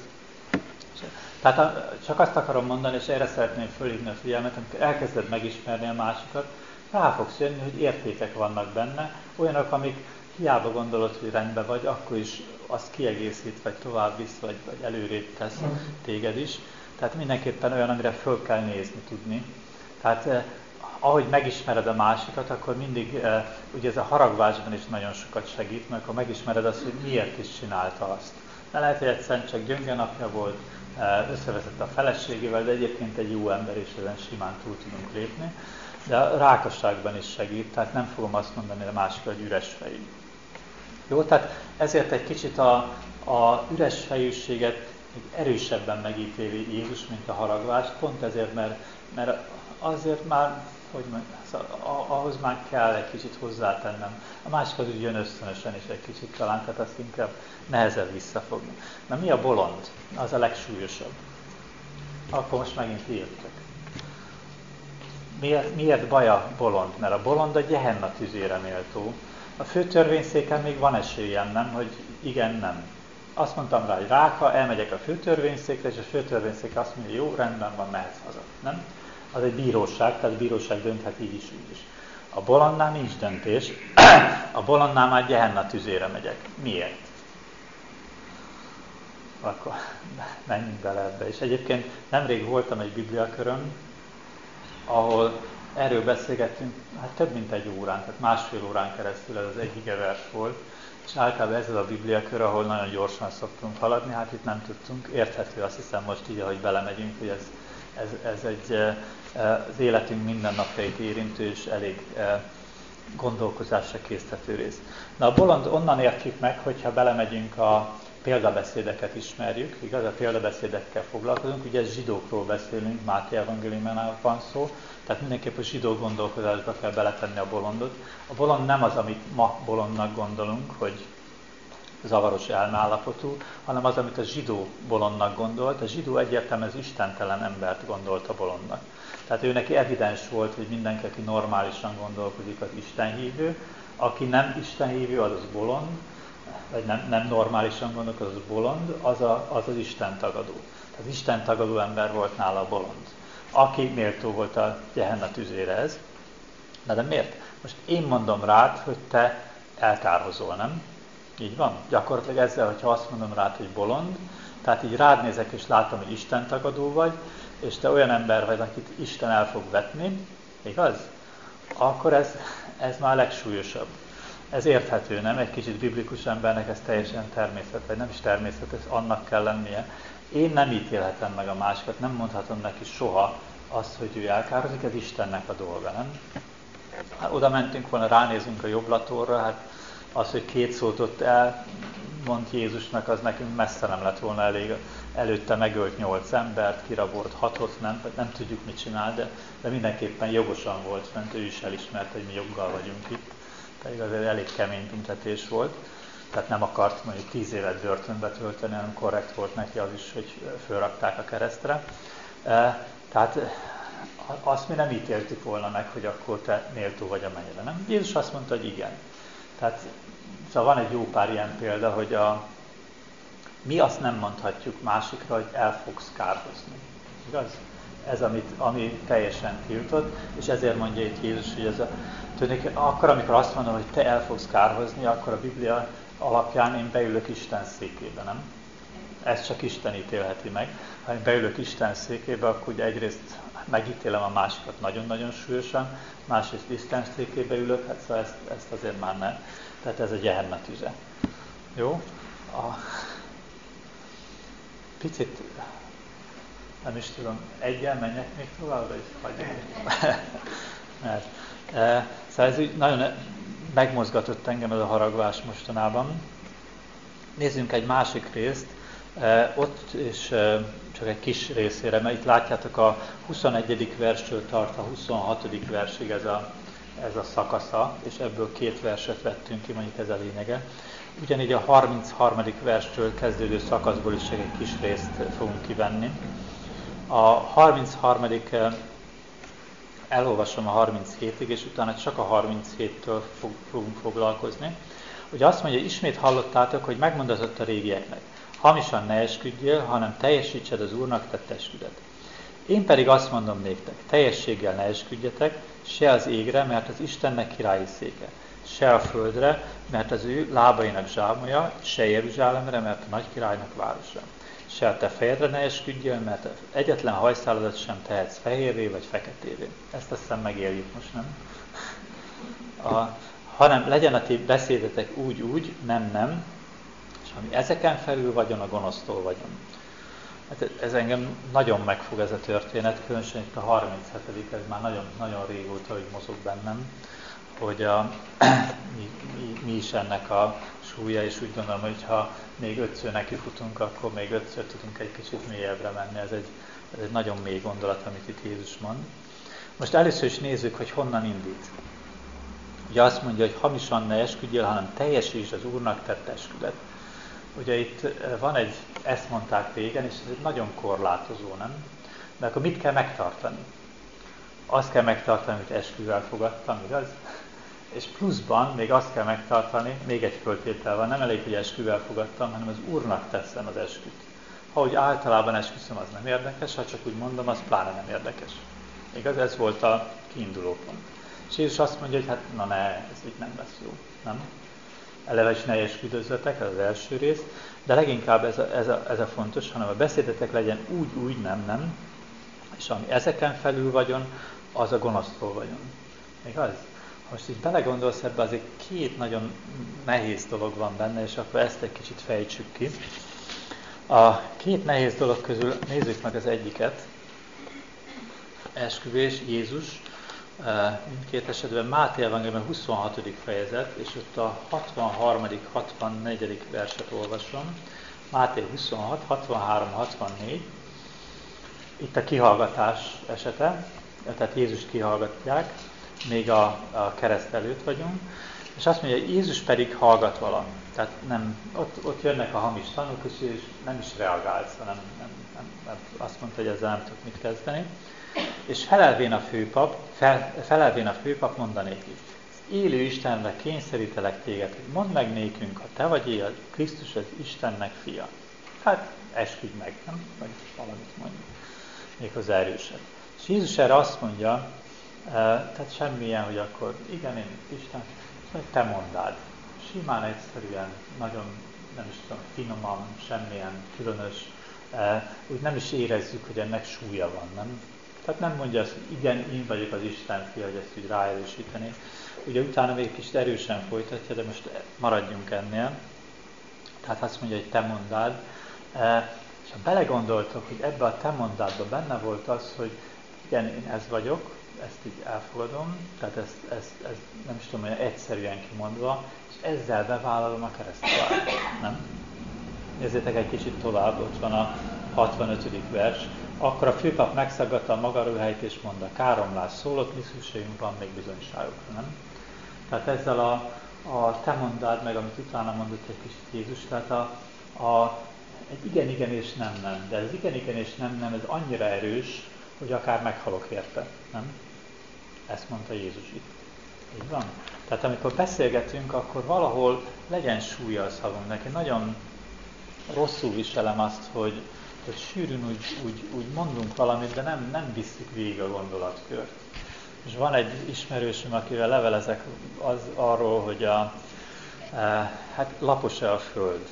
tehát csak azt akarom mondani, és erre szeretném fölhívni a figyelmet, amikor elkezded megismerni a másikat, rá fogsz jönni, hogy értékek vannak benne, olyanok, amik hiába gondolod, hogy rendben vagy, akkor is azt kiegészít, vagy tovább visz, vagy előrébb tesz téged is. Tehát mindenképpen olyan, amire föl kell nézni, tudni. Tehát ahogy megismered a másikat, akkor mindig, ugye ez a haragvásban is nagyon sokat segít, mert akkor megismered azt, hogy miért is csinálta azt. De lehet, hogy egyszerűen csak gyönge napja volt, összeveszett a feleségével, de egyébként egy jó ember, és ezen simán túl tudunk lépni. De a rákosságban is segít, tehát nem fogom azt mondani a másikra, hogy üres fejű. Jó, tehát ezért egy kicsit a üres fejűséget erősebben megítéli Jézus, mint a haragvást, pont ezért, mert azért már, ahhoz már kell egy kicsit hozzátennem. A másik az úgy jön ösztönösen is egy kicsit talán, tehát azt inkább nehezebb visszafogni. Na mi a bolond? Az a legsúlyosabb. Akkor most megint írtok. Miért baj a bolond? Mert a bolond a Gehenna tüzére méltó. A főtörvényszéken még van esélyem, nem, hogy igen, nem. Azt mondtam rá, hogy ráka, elmegyek a főtörvényszékre, és a főtörvényszék azt mondja, jó, rendben van, mehetsz haza. Nem? Az egy bíróság, tehát a bíróság dönthet így is, úgy is. A bolondnál nincs döntés, a bolondnál már Gehenna tüzére megyek. Miért? Akkor menjünk bele ebbe. És egyébként nemrég voltam egy bibliakörön, ahol erről beszélgettünk, hát több mint egy órán, tehát másfél órán keresztül, ez az egy igevers volt, és általában ez a bibliakör, ahol nagyon gyorsan szoktunk haladni, hát itt nem tudtunk, érthető, azt hiszem most így, ahogy belemegyünk, hogy ez egy az életünk mindennapjait érintő és elég gondolkozásra késztető rész. Na a bolond onnan értjük meg, hogyha belemegyünk a példabeszédeket ismerjük, igaz? A példabeszédekkel foglalkozunk, ugye zsidókról beszélünk, Máté evangéliumánál van szó, tehát mindenképp a zsidó gondolkodásba kell beletenni a bolondot. A bolond nem az, amit ma bolondnak gondolunk, hogy zavaros elmeállapotú, hanem az, amit a zsidó bolondnak gondolt. A zsidó egyértelműen az istentelen embert gondolta bolondnak. Tehát ő neki evidens volt, hogy mindenki, aki normálisan gondolkodik, az istenhívő, aki nem istenhívő, az bolond, vagy nem normálisan gondolkodik, az bolond, az Isten tagadó. Tehát Isten tagadó ember volt nála a bolond. Aki méltó volt a Gehenna tüzére ez. De miért? Most én mondom rád, hogy te elkárhozol, nem? Így van? Gyakorlatilag ezzel, hogyha azt mondom rád, hogy bolond, tehát így rád nézek és látom, hogy Isten tagadó vagy, és te olyan ember vagy, akit Isten el fog vetni, igaz? Akkor ez már a legsúlyosabb. Ez érthető, nem? Egy kicsit biblikus embernek ez teljesen természet, vagy nem is természet, ez annak kell lennie. Én nem ítélhetem meg a másikat, nem mondhatom neki soha azt, hogy ő elkározik, ez Istennek a dolga, nem? Hát oda mentünk volna, ránézünk a jobblatorra, hát az, hogy 2 szót ott elmond Jézusnak, az nekünk messze nem lett volna elég. Előtte megölt 8 embert, kirabolt 6-ot, nem tudjuk mit csinál, de mindenképpen jogosan volt fent, ő is elismert, hogy mi joggal vagyunk itt. Pedig azért elég kemény büntetés volt. Tehát nem akart mondjuk 10 évet börtönbe tölteni, hanem korrekt volt neki az is, hogy fölrakták a keresztre. Tehát azt mi nem ítéltük volna meg, hogy akkor te méltó vagy a mennyire, nem? Jézus azt mondta, hogy igen. Tehát szóval van egy jó pár ilyen példa, hogy mi azt nem mondhatjuk másikra, hogy el fogsz kárhozni. Igaz? Ez, ami teljesen tiltott, és ezért mondja itt Jézus, hogy akkor, amikor azt mondom, hogy te el fogsz kárhozni, akkor a Biblia alapján én beülök Isten székébe, nem? Ezt csak Isten ítélheti meg. Ha én beülök Isten székébe, akkor ugye egyrészt megítélem a másikat nagyon-nagyon súlyosan, másrészt Isten székébe ülök, hát szóval ezt azért már nem. Tehát ez a Gehenna tüze. Jó? Picit, nem is tudom, egyen menjek még tovább, vagy hagyjam? Mert, szóval ez így nagyon megmozgatott engem ez a haragvás mostanában. Nézzünk egy másik részt, ott is csak egy kis részére, mert itt látjátok a 21. verstől tart a 26. versig ez a szakasza, és ebből 2 verset vettünk ki, mondjuk ez a lényege. Ugyanígy a 33. verstől kezdődő szakaszból is egy kis részt fogunk kivenni. A 33. elolvasom a 37-ig, és utána csak a 37-től fogunk foglalkozni. Ugye azt mondja, ismét hallottátok, hogy megmondatott a régieknek, hamisan ne esküdjél, hanem teljesítsed az Úrnak tett esküdet. Én pedig azt mondom néktek, teljességgel ne esküdjetek, se az égre, mert az Istennek királyi széke, se a földre, mert az ő lábainak zsámolya, se Jeruzsálemre, mert a nagy királynak városa. Se a te fejedre ne esküdjél, mert egyetlen hajszáladat sem tehetsz fehérré vagy feketévé. Ezt azt hiszem megéljük most, nem? Hanem legyen a ti beszédetek úgy, nem, és ami ezeken felül vagyon, a gonosztól vagyon. Hát ez engem nagyon megfog ez a történet, különösen itt a 37. ez már nagyon, nagyon régóta, hogy mozog bennem, hogy mi is ennek a súlya, és úgy gondolom, hogy ha még 5-ször nekifutunk, akkor még 5-ször tudunk egy kicsit mélyebbre menni. Ez egy nagyon mély gondolat, amit itt Jézus mond. Most először is nézzük, hogy honnan indít. Ugye azt mondja, hogy hamisan ne esküdjél, hanem teljesítsd az Úrnak tett esküdet. Ugye itt van egy, ezt mondták régen, és ez egy nagyon korlátozó, nem? De akkor mit kell megtartani? Azt kell megtartani, hogy esküvel fogadtam, igaz? És pluszban még azt kell megtartani, még egy föltétel van, nem elég, hogy esküvel fogadtam, hanem az Úrnak teszem az esküt. Ha úgy általában esküszöm, az nem érdekes, ha csak úgy mondom, az pláne nem érdekes. Igaz, ez volt a kiinduló pont. És Jézus azt mondja, hogy hát na ne, ez így nem lesz jó, nem? Eleve is ne esküdözzetek, ez az első rész, de leginkább ez a fontos, hanem a beszédetek legyen úgy, nem, és ami ezeken felül vagyon, az a gonosztól vagyon. Igaz? Most így belegondolsz ebbe, azért két nagyon nehéz dolog van benne, és akkor ezt egy kicsit fejtsük ki. A két nehéz dolog közül nézzük meg az egyiket. Esküvés, Jézus, mindkét esetben Máté evangélium 26. fejezet, és ott a 63. 64. verset olvasom. Máté 26, 63, 64. Itt a kihallgatás esete, tehát Jézust kihallgatják, még a kereszt előtt vagyunk, és azt mondja, hogy Jézus pedig hallgat valamit. Tehát ott jönnek a hamis tanúk, és Jézus nem is reagált, hanem nem, azt mondta, hogy ezzel nem tud mit kezdeni. És felelvén a főpap mondanékik, élő Istenre kényszerítelek téged, hogy mondd meg nékünk, ha te vagy a Krisztus, az Istennek fia. Hát esküdj meg, nem? Vagy valamit mondjuk. Méghozzá erősebb. És Jézus erre azt mondja, tehát semmilyen, hogy akkor igen, én Isten, és te mondád. Simán, egyszerűen, nagyon, nem is tudom, finoman, semmilyen különös, úgy nem is érezzük, hogy ennek súlya van, nem? Tehát nem mondja azt, hogy igen, én vagyok az Isten fia, hogy ezt úgy ráerősíteni. Ugye utána még kicsit erősen folytatja, de most maradjunk ennél. Tehát azt mondja, hogy te mondád. És ha belegondoltok, hogy ebbe a te mondádba benne volt az, hogy igen, én ez vagyok, ezt így elfogadom, tehát ez nem is tudom, olyan egyszerűen kimondva, és ezzel bevállalom a kereszthalált, nem? Nézzétek egy kicsit tovább, ott van a 65. vers. Akkor a főpap megszaggatta a maga ruháit és mondta, káromlás szólott, mi szükségünk van még bizonyságokra, nem? Tehát ezzel a te mondád meg, amit utána mondott egy kicsit Jézus, tehát egy igen és nem, de ez igen és nem, ez annyira erős, hogy akár meghalok érte, nem? Ezt mondta Jézus itt. Így van? Tehát amikor beszélgetünk, akkor valahol legyen súlya a szavunknak. Én nagyon rosszul viselem azt, hogy sűrűn úgy mondunk valamit, de nem visszük végig a gondolatkört. És van egy ismerősöm, akivel levelezek arról, hogy hát lapos-e a föld.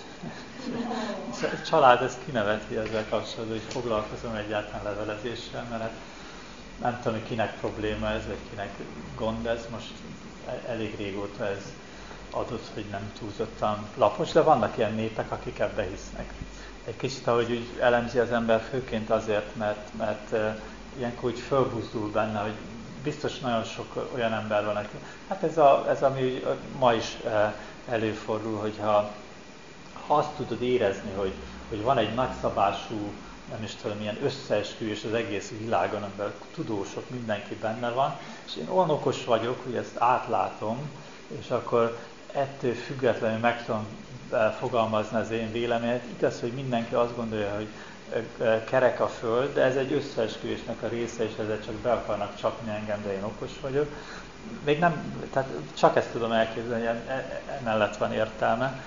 A család ezt kineveti ezzel kapcsolatban, hogy foglalkozom egyáltalán levelezéssel, mert hát nem tudom, hogy kinek probléma ez, vagy kinek gond ez. Most elég régóta ez adott, hogy nem túlzottan lapos, de vannak ilyen népek, akik ebbe hisznek. Egy kicsit, ahogy úgy elemzi az ember, főként azért, mert ilyenkor úgy fölbuzdul benne, hogy biztos nagyon sok olyan ember van, aki... Hát ez ami ma is előfordul, hogyha azt tudod érezni, hogy van egy nagyszabású, nem is tudom, ilyen összeesküvés az egész világon, amiben tudósok, mindenki benne van, és én olyan okos vagyok, hogy ezt átlátom, és akkor ettől függetlenül meg tudom fogalmazni az én véleményet. Igaz, hogy mindenki azt gondolja, hogy kerek a föld, de ez egy összeesküvésnek a része, és ezzel csak be akarnak csapni engem, de én okos vagyok. Még nem, tehát csak ezt tudom elképzelni, emellett van értelme.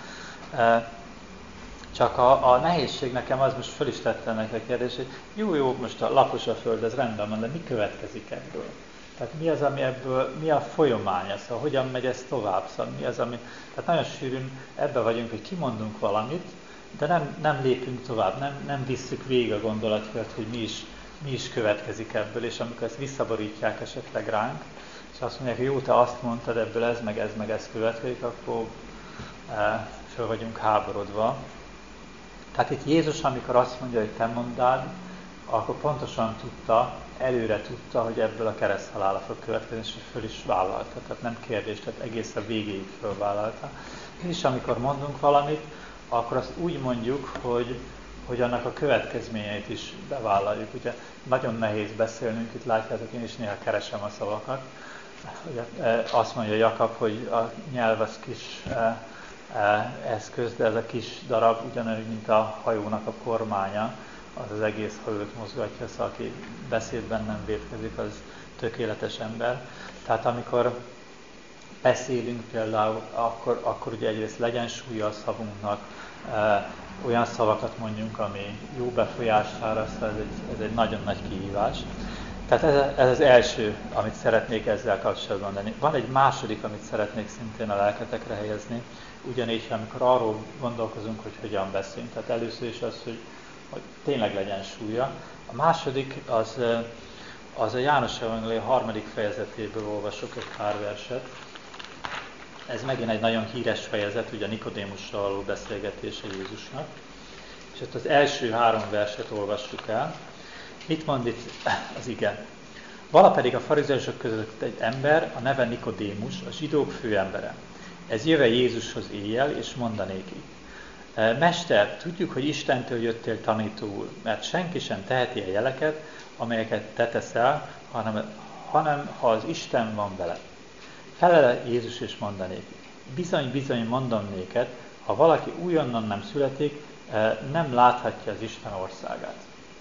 Csak a nehézség nekem az, most föl is tettem neki a kérdés, hogy jó, most a lapos a föld, ez rendben van, de mi következik ebből? Tehát mi az, ami ebből, mi a folyamánya, szóval hogyan megy ez tovább, szóval mi az, ami... Tehát nagyon sűrűn ebbe vagyunk, hogy kimondunk valamit, de nem lépünk tovább, nem visszük végig a gondolatkört, hogy mi is következik ebből, és amikor ezt visszaborítják esetleg ránk, és azt mondják, hogy jó, te azt mondtad, ebből ez meg ez következik, akkor föl vagyunk háborodva. Tehát itt Jézus, amikor azt mondja, hogy te mondád, akkor pontosan előre tudta, hogy ebből a kereszthalála fog következni, és föl is vállalta. Tehát nem kérdés, tehát egészen végéig fölvállalta. És amikor mondunk valamit, akkor azt úgy mondjuk, hogy annak a következményeit is bevállaljuk. Ugye nagyon nehéz beszélnünk, itt látjátok, én is néha keresem a szavakat. Ugye, azt mondja Jakab, hogy a nyelv az kis eszköz, de ez a kis darab ugyanúgy, mint a hajónak a kormánya, az egész hajót mozgatja, szóval aki beszédben nem vétkezik, az tökéletes ember. Tehát amikor beszélünk például, akkor ugye egyrészt legyen súlya a szavunknak, olyan szavakat mondjunk, ami jó befolyást áraszt, ez egy nagyon nagy kihívás. Tehát ez az első, amit szeretnék ezzel kapcsolatban mondani. Van egy második, amit szeretnék szintén a lelketekre helyezni, ugyanígy, amikor arról gondolkozunk, hogy hogyan beszélünk. Tehát először is az, hogy tényleg legyen súlya. A második az a János Evangélium 3. fejezetéből olvasok egy pár verset. Ez megint egy nagyon híres fejezet, ugye a Nikodémussal való beszélgetése Jézusnak. És ott az első 3 verset olvassuk el. Mit mond itt az ige? Vala pedig a farizeusok között egy ember, a neve Nikodémus, a zsidók főembere. Ez jöve Jézushoz éjjel, és mondanéki: Mester, tudjuk, hogy Istentől jöttél tanítóul, mert senki sem teheti a jeleket, amelyeket te teszel, hanem ha az Isten van veled. Felele Jézus és mondanéki: Bizony, bizony mondom néked, ha valaki újonnan nem születik, nem láthatja az Isten országát.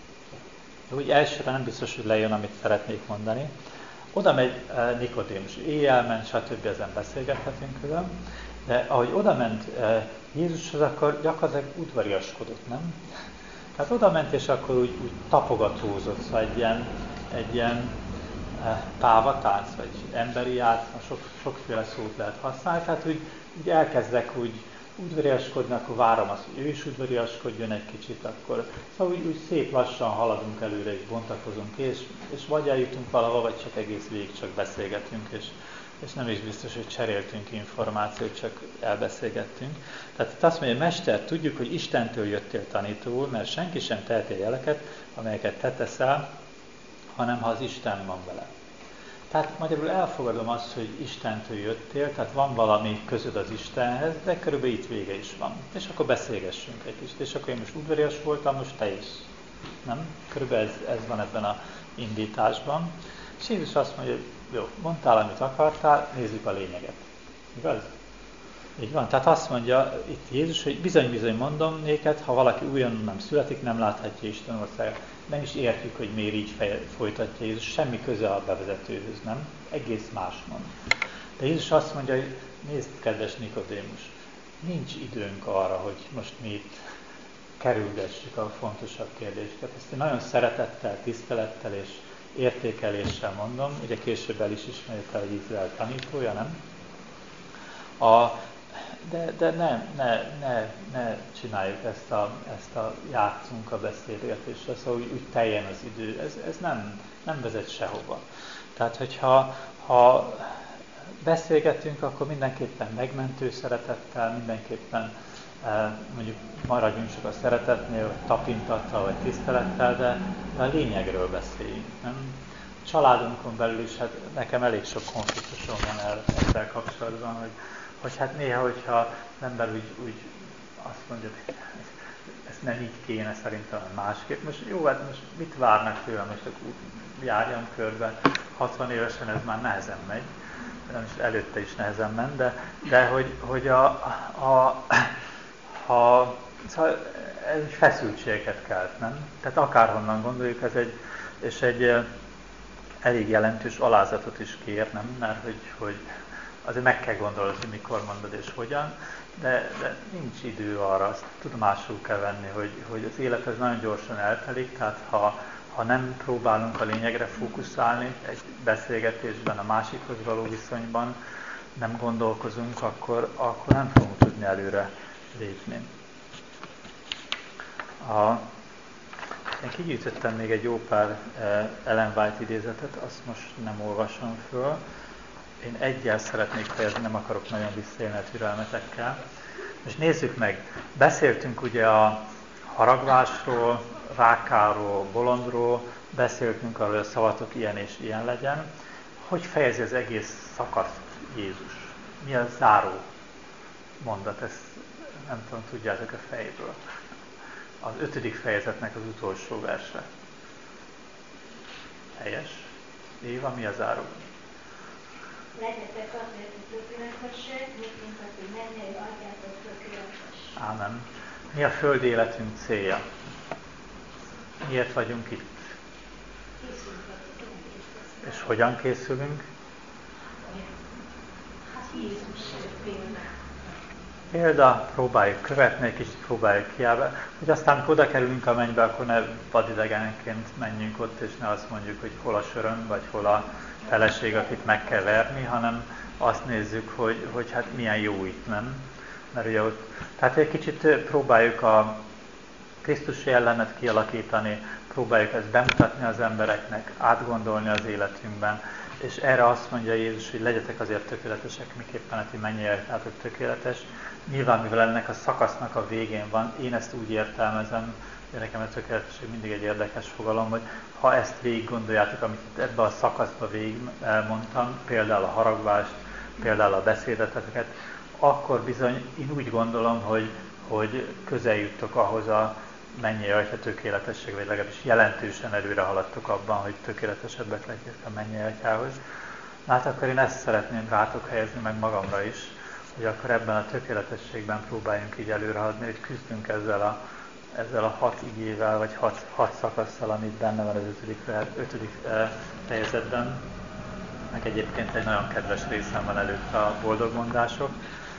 Úgy elsőre nem biztos, hogy lejön, amit szeretnék mondani. Oda megy Nikodémus, éjjel ment, stb. Ezen beszélgethetünk külön. De ahogy oda ment Jézushoz, akkor gyakorlatilag udvariaskodott, nem? Tehát oda ment, és akkor úgy tapogatózott, szóval egy ilyen pávatánc, vagy emberi játszma, sokféle szót lehet használni. Tehát úgy elkezdek úgy udvariaskodni, akkor várom azt, hogy ő is udvariaskodjon egy kicsit, akkor szóval úgy szép lassan haladunk előre, és bontakozunk, és vagy eljutunk valahol, vagy csak egész végig csak beszélgetünk, és nem is biztos, hogy cseréltünk információt, csak elbeszélgettünk. Tehát azt mondja, Mester, tudjuk, hogy Istentől jöttél tanítóul, mert senki sem teheti a jeleket, amelyeket te teszel, hanem ha az Isten van vele. Tehát magyarul elfogadom azt, hogy Istentől jöttél, tehát van valami közöd az Istenhez, de körülbelül itt vége is van. És akkor beszélgessünk egy kicsit. És akkor én most udvarias voltam, most te is. Nem? Körülbelül ez van ebben az indításban. És Jézus azt mondja, hogy jó, mondtál, amit akartál, nézzük a lényeget. Igaz? Így van. Tehát azt mondja itt Jézus, hogy bizony-bizony mondom néked, ha valaki újonnan nem születik, nem láthatja Isten országát. Nem is értjük, hogy miért így folytatja Jézus, semmi köze a bevezetőhöz, nem? Egész más mond. De Jézus azt mondja, hogy nézd, kedves Nikodémus, nincs időnk arra, hogy most mi itt kerülgessük a fontosabb kérdéseket. Ezt én nagyon szeretettel, tisztelettel és értékeléssel mondom, ugye később el is ismerjük el, hogy Izrael tanítója, nem? De ne csináljuk ezt a játszunk a beszélgetésre, szóval úgy teljen az idő, ez nem vezet sehova. Tehát, hogyha beszélgetünk, akkor mindenképpen megmentő szeretettel, mindenképpen mondjuk maradjunk csak a szeretetnél, vagy tapintattal, vagy tisztelettel, de a lényegről beszéljünk. Nem? A családunkon belül is, hát nekem elég sok konfliktusom van ezzel kapcsolatban, hogy hát néha, hogyha az ember úgy azt mondja, hogy ezt nem így kéne szerintem, másképp. Most jó, hát most mit várnak tőlem, most akkor járjam körbe, 60 évesen ez már nehezen megy, nem is előtte is nehezen ment, de hogy szóval ez egy feszültségeket kelt, nem? Tehát akárhonnan gondoljuk, ez egy elég jelentős alázatot is kér, nem? Mert hogy azért meg kell gondolni, hogy mikor mondod és hogyan, de nincs idő arra, azt tudomásul kell venni, hogy az élet ez nagyon gyorsan eltelik, tehát ha nem próbálunk a lényegre fókuszálni egy beszélgetésben, a másikhoz való viszonyban, nem gondolkozunk, akkor nem fogunk tudni előre lépni. Én kigyűjtöttem még egy jó pár Ellen White idézetet, azt most nem olvasom föl. Én egyel szeretnék fejezni, nem akarok nagyon visszaélni a türelmetekkel. Most nézzük meg, beszéltünk ugye a haragvásról, rákáról, bolondról, beszéltünk arról, hogy a szavatok ilyen és ilyen legyen. Hogy fejezi az egész szakaszt Jézus? Mi a záró mondat? Ezt nem tudom, tudjátok a fejből. Az 5. fejezetnek az utolsó verse. Helyes? Éva, mi a záró?
Legyetek azért, hogy tökéletesek, mint hogy mennyei atyátok tökéletes.
Ámen. Mi a földi életünk célja? Miért vagyunk itt? És hogyan készülünk? példa, próbáljuk követni, egy kicsit próbáljuk kiállni, hogy aztán, amikor oda kerülünk a mennybe, akkor ne vadidegenként menjünk ott, és ne azt mondjuk, hogy hol a söröm, vagy hol a feleség, akit meg kell verni, hanem azt nézzük, hogy hát milyen jó itt, nem? Mert ugye ott, tehát egy kicsit próbáljuk a Krisztusi jellemet kialakítani, próbáljuk ezt bemutatni az embereknek, átgondolni az életünkben, és erre azt mondja Jézus, hogy legyetek azért tökéletesek, miképpen a ti mennyeitek tökéletes. Nyilván, mivel ennek a szakasznak a végén van, én ezt úgy értelmezem, hogy nekem a tökéletesség mindig egy érdekes fogalom, hogy ha ezt végig gondoljátok, amit itt ebbe a szakaszba végig mondtam, például a haragvást, például a beszédeteket, akkor bizony én úgy gondolom, hogy közel juttok ahhoz a mennyei Atya tökéletesség, vagy legalábbis jelentősen előre haladtok abban, hogy tökéletesebbek legyetek a mennyei Atyához. Hát akkor én ezt szeretném rátok helyezni, meg magamra is, hogy akkor ebben a tökéletességben próbáljunk így előre haladni, hogy küzdünk ezzel a 6 igével, vagy 6 szakasszal, amit benne van az 5. fejezetben. Meg egyébként egy nagyon kedves részem van előtt a boldogmondások,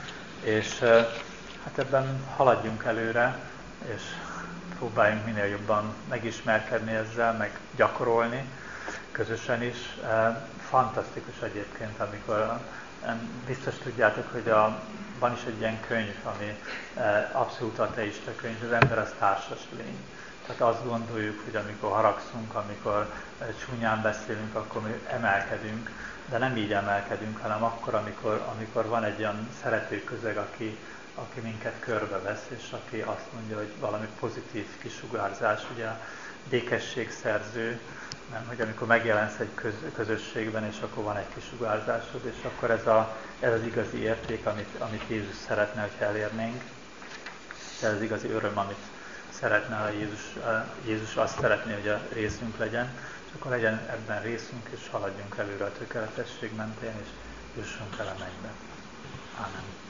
és hát ebben haladjunk előre, és próbáljunk minél jobban megismerkedni ezzel, meg gyakorolni, közösen is. Fantasztikus egyébként, amikor biztos tudjátok, hogy van is egy ilyen könyv, ami abszolút ateista könyv, az ember az társas lény. Tehát azt gondoljuk, hogy amikor haragszunk, amikor csúnyán beszélünk, akkor mi emelkedünk, de nem így emelkedünk, hanem akkor, amikor van egy olyan szerető közeg, aki minket körbevesz, és aki azt mondja, hogy valami pozitív kisugárzás, ugye a békességszerző, nem, hogy amikor megjelensz egy közösségben, és akkor van egy kisugárzásod, és akkor ez az igazi érték, amit Jézus szeretne, hogy elérnénk. Ez az igazi öröm, amit szeretne, ha Jézus azt szeretné, hogy a részünk legyen, és akkor legyen ebben részünk, és haladjunk előre a tökéletesség mentén, és jussunk el a mennybe. Ámen.